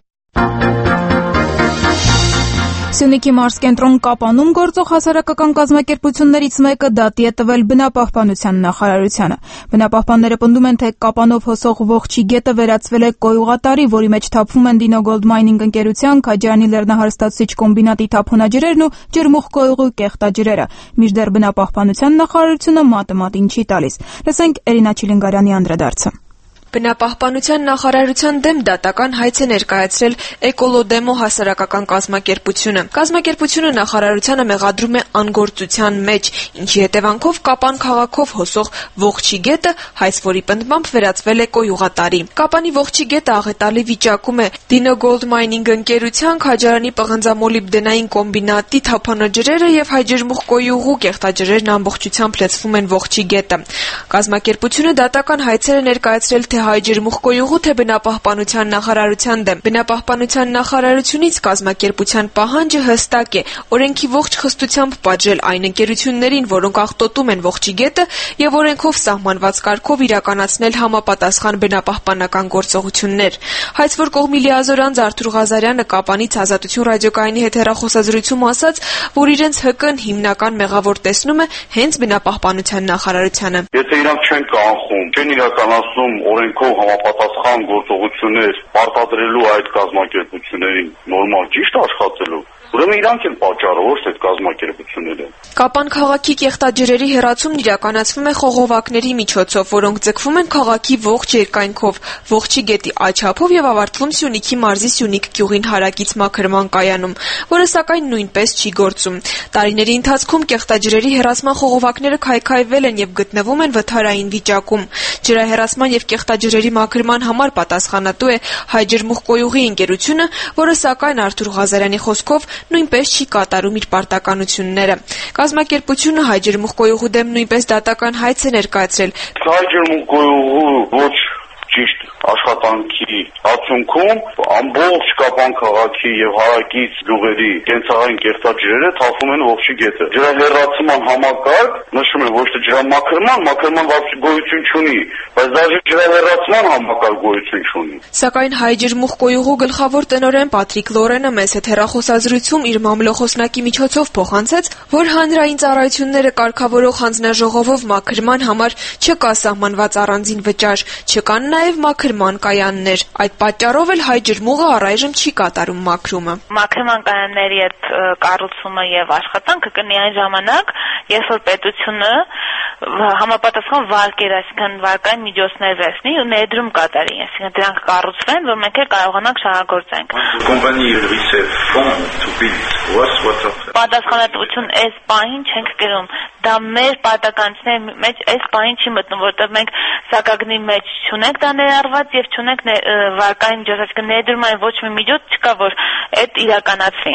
Սյունիքի մարզկենտրոն Կապանում գործող հասարակական կազմակերպություններից մեկը դատի է տվել բնապահպանության նախարարությանը։ Բնապահպանները պնդում են, թե Կապանով հոսող Ողջի գետը վերածվել է կոյուղատարի, որի մեջ թափվում են Dino Gold Mining ընկերության, Քաջարանի լեռնահարստացուցիչ կոմբինատի թափոնաջրերն ու ջրմուղ կոյուղու կեղտաջրերը։ Մինչդեռ բնապահպանության նախարարությունը մատը մատին չի տալիս։ Լսենք Էրինա Չիլինգարյանի անդրադարձը։ Բնապահպանության նախարարության դեմ դատական հայց է ներկայացրել Էկոլոդեմո հասարակական կազմակերպությունը։ Կազմակերպությունը նախարարությանը մեղադրում է անգործության մեջ, ինչի հետևանքով Կապան քաղաքով հոսող Ողջի գետը հայցվորի պնդմամբ վերածվել է կոյուղատարի։ Կապանի Ողջի գետը աղետալի վիճակում է։ Dino Gold Mining ընկերության, Քաջարանի պղնձամոլիբդենային կոմբինատի թափոնաջրերը եւ հայջրմուղ կոյուղու կեղտաջրերն ամբողջությամբ լցվում են Ողջի գետը։ Կազմակերպությունը դատական հայցեր է ներկայացրել թե հայջրմուղ կոյուղու, թե բնապահպանության նախարարության դեմ։ Բնապահպանության նախարարությունից կազմակերպության պահանջը հստակ է՝ օրենքի ողջ խստությամբ պատժել այն ընկերություններին, որոնք աղտոտում են Ողջի գետը, եւ օրենքով սահմանված կարգով իրականացնել համապատասխան բնապահպանական գործողություններ։ Հայցվոր կողմի լիազոր անձ Արթուր Ղազարյանը Կապանից Ազատություն ռադիոկայանի հետ հեռախոսազրույցում ասաց, որ իրենց ՀԿ-ն հիմնական մեղավոր տեսնում է հենց բնապահպանության նախարարությանը։ Եթե իրանք չեն կանխում, չեն իրականացնում օրենքով համապատասխան գործողություններ պարտադրելու այդ կազմակերպություններին նորմալ ճիշտ աշխատելու, ուրեմն իրանք են պատճառը, ոչ թե այդ կազմակերպությունները։ Կապան քաղաքի կեղտաջրերի հեռացումն իրականացվում է խողովակների միջոցով, որոնք ձգվում են քաղաքի ողջ երկայնքով, Ողջի գետի աչափով եւ ավարտվում Սյունիքի մարզի Սյունիք գյուղին հարակից մաքրման կայանում, որը սակայն նույնպես չի գործում։ Տարիների ընթացքում կեղտաջրերի հեռացման խողովակները քայքայվել են եւ գտնվում են վթարային վիճակում։ Ջրահեռացման եւ կեղտաջրերի մաքրման համար պատասխանատու է Հայջրմուղ կոյուղի ընկերությունը, որը սակայն Արթուր Ղազարյանի խոսքով նույնպես չի կատարում իր պարտականությունները։ Կազմակերպությունը Հայջրմուղ կոյուղու դեմ նույնպես դատական հայց է ներկայացրել։ Հայջրմուղ կոյուղու ոչ ճիշտ աշխատանքի արդյունքում ամբողջ Կապան քաղաքի եւ հարակից գյուղերի կենցաղային կեղտաջրերը թափվում են Ողջի գետը։ Ջրահեռացման համակարգ նշում է ոչ թե ջրամաքրման, մաքրման բացի գոյություն չունի, բայց դաժե ջրահեռացման համակարգ գոյություն չունի։ Սակայն Հայջրմուղ կոյուղու գլխավոր տնօրեն Պատրիկ Լորենը մեծ հետ հեռախոսազրույցում իր մամլոխոսնակի միջոցով փոխանցեց, որ հանրային ծառայությունները կարգավորող հանձնաժողովով մաքրման համար չկա սահմանված առանձին վճար, չկան նաեւ մաքրման ջրման կայաններ։ Այդ պատճառով էլ հայ ջրմուղը առայժմ չի կատարում մաքրումը։ Մաքրման կայանների այդ կառուցումը եւ աշխատանքը կնի այն ժամանակ, երբ որ պետությունը համապատասխան վարկեր, այսինքն վարկային միջոցներ վերցնի ու ներդրում կատարի, այսինքն դրանք կառուցվեն, որ մենք էլ կարողանանք շահագործենք։ Պատասխանատվություն այս պահին չենք կրում։ Դա մեր պարտականությունների մեջ այս պահին չի մտնում, որտեղ մենք սակագնի մեջ չունենք դա ներառված եւ չունենք վարկային միջոց, այսինքն ներդրումային ոչ մի միջոց չկա, որ այդ իրականացվի։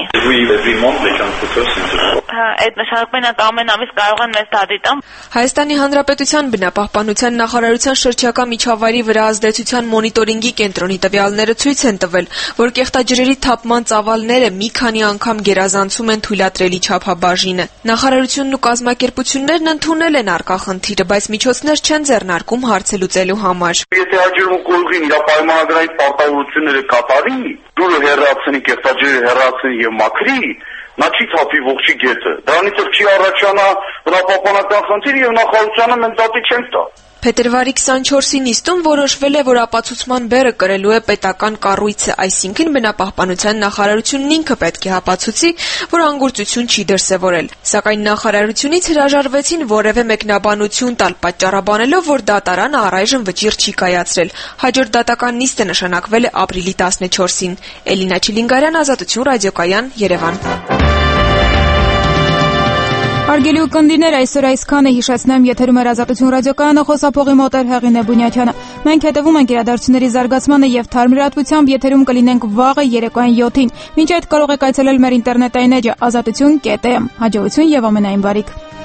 Այդ նշանակում է ամեն ամիս կարող են մեզ դատի տամ։ Հայաստանի Հանրապետության բնապահպանության նախարարության շրջակա միջավայրի վրա ազդեցության մոնիտորինգի կենտրոնի տվյալները ցույց են տվել, որ կեղտաջրերի թափման ծավալները մի քանի անգամ գերազանցում են թույլատրելի չափաբաժինը։ Նախարարությունն ու կազմակերպություններն ընդունել են առկա խնդիրը, բայց միջոցներ չեն ձեռնարկում հարցը լուծելու համար։ Եթե աջակցողին իր պայմանագրային պարտավորությունները կատարի, դուրը հեռացնի, կեղտաջրերը հեռացնի եւ մաքրի, նա չի թափի ողջի գետը։ Դրանից էլ չի առաջանա բնապահպանական խնդիր եւ նախարարությանը մենք դատի չենք տա։ Փետրվարի քսանչորսի նիստում որոշվել է, որ ապացուցման բեռը կրելու է պետական կառույցը, այսինքն բնապահպանության նախարարությունն ինքը պետք է ապացուցի, որ անգործություն չի դրսևորել։ Սակայն նախարարությունից հրաժարվեցին որևէ մեկնաբանություն տալ, պատճառաբանելով, որ դատարանը առայժմ վճիռ չի կայացրել։ Հաջորդ դատական նիստը նշանակվել է ապրիլի տասնչորսին։ Էլինա Չիլինգարյան, Ազատություն ռադիոկայան, Երևան։ Հարգելի ունկնդիրներ, այսօր այսքանը, հիշեցնեմ, եթերում էր Ազատություն ռադիոկայանը, խոսափողի մոտ էր Հեղինե Բունյաթյանը։ Մենք հետևում ենք իրադարձությունների զարգացմանը եւ թարմ լրատվությամբ եթերում կլինենք վաղը երեկոյան յոթին։ Մինչ այդ կարող եք այցելել մեր ինտերնետային էջը ազատություն կետ էմ։ Հաջողություն եւ ամենայն բարիք։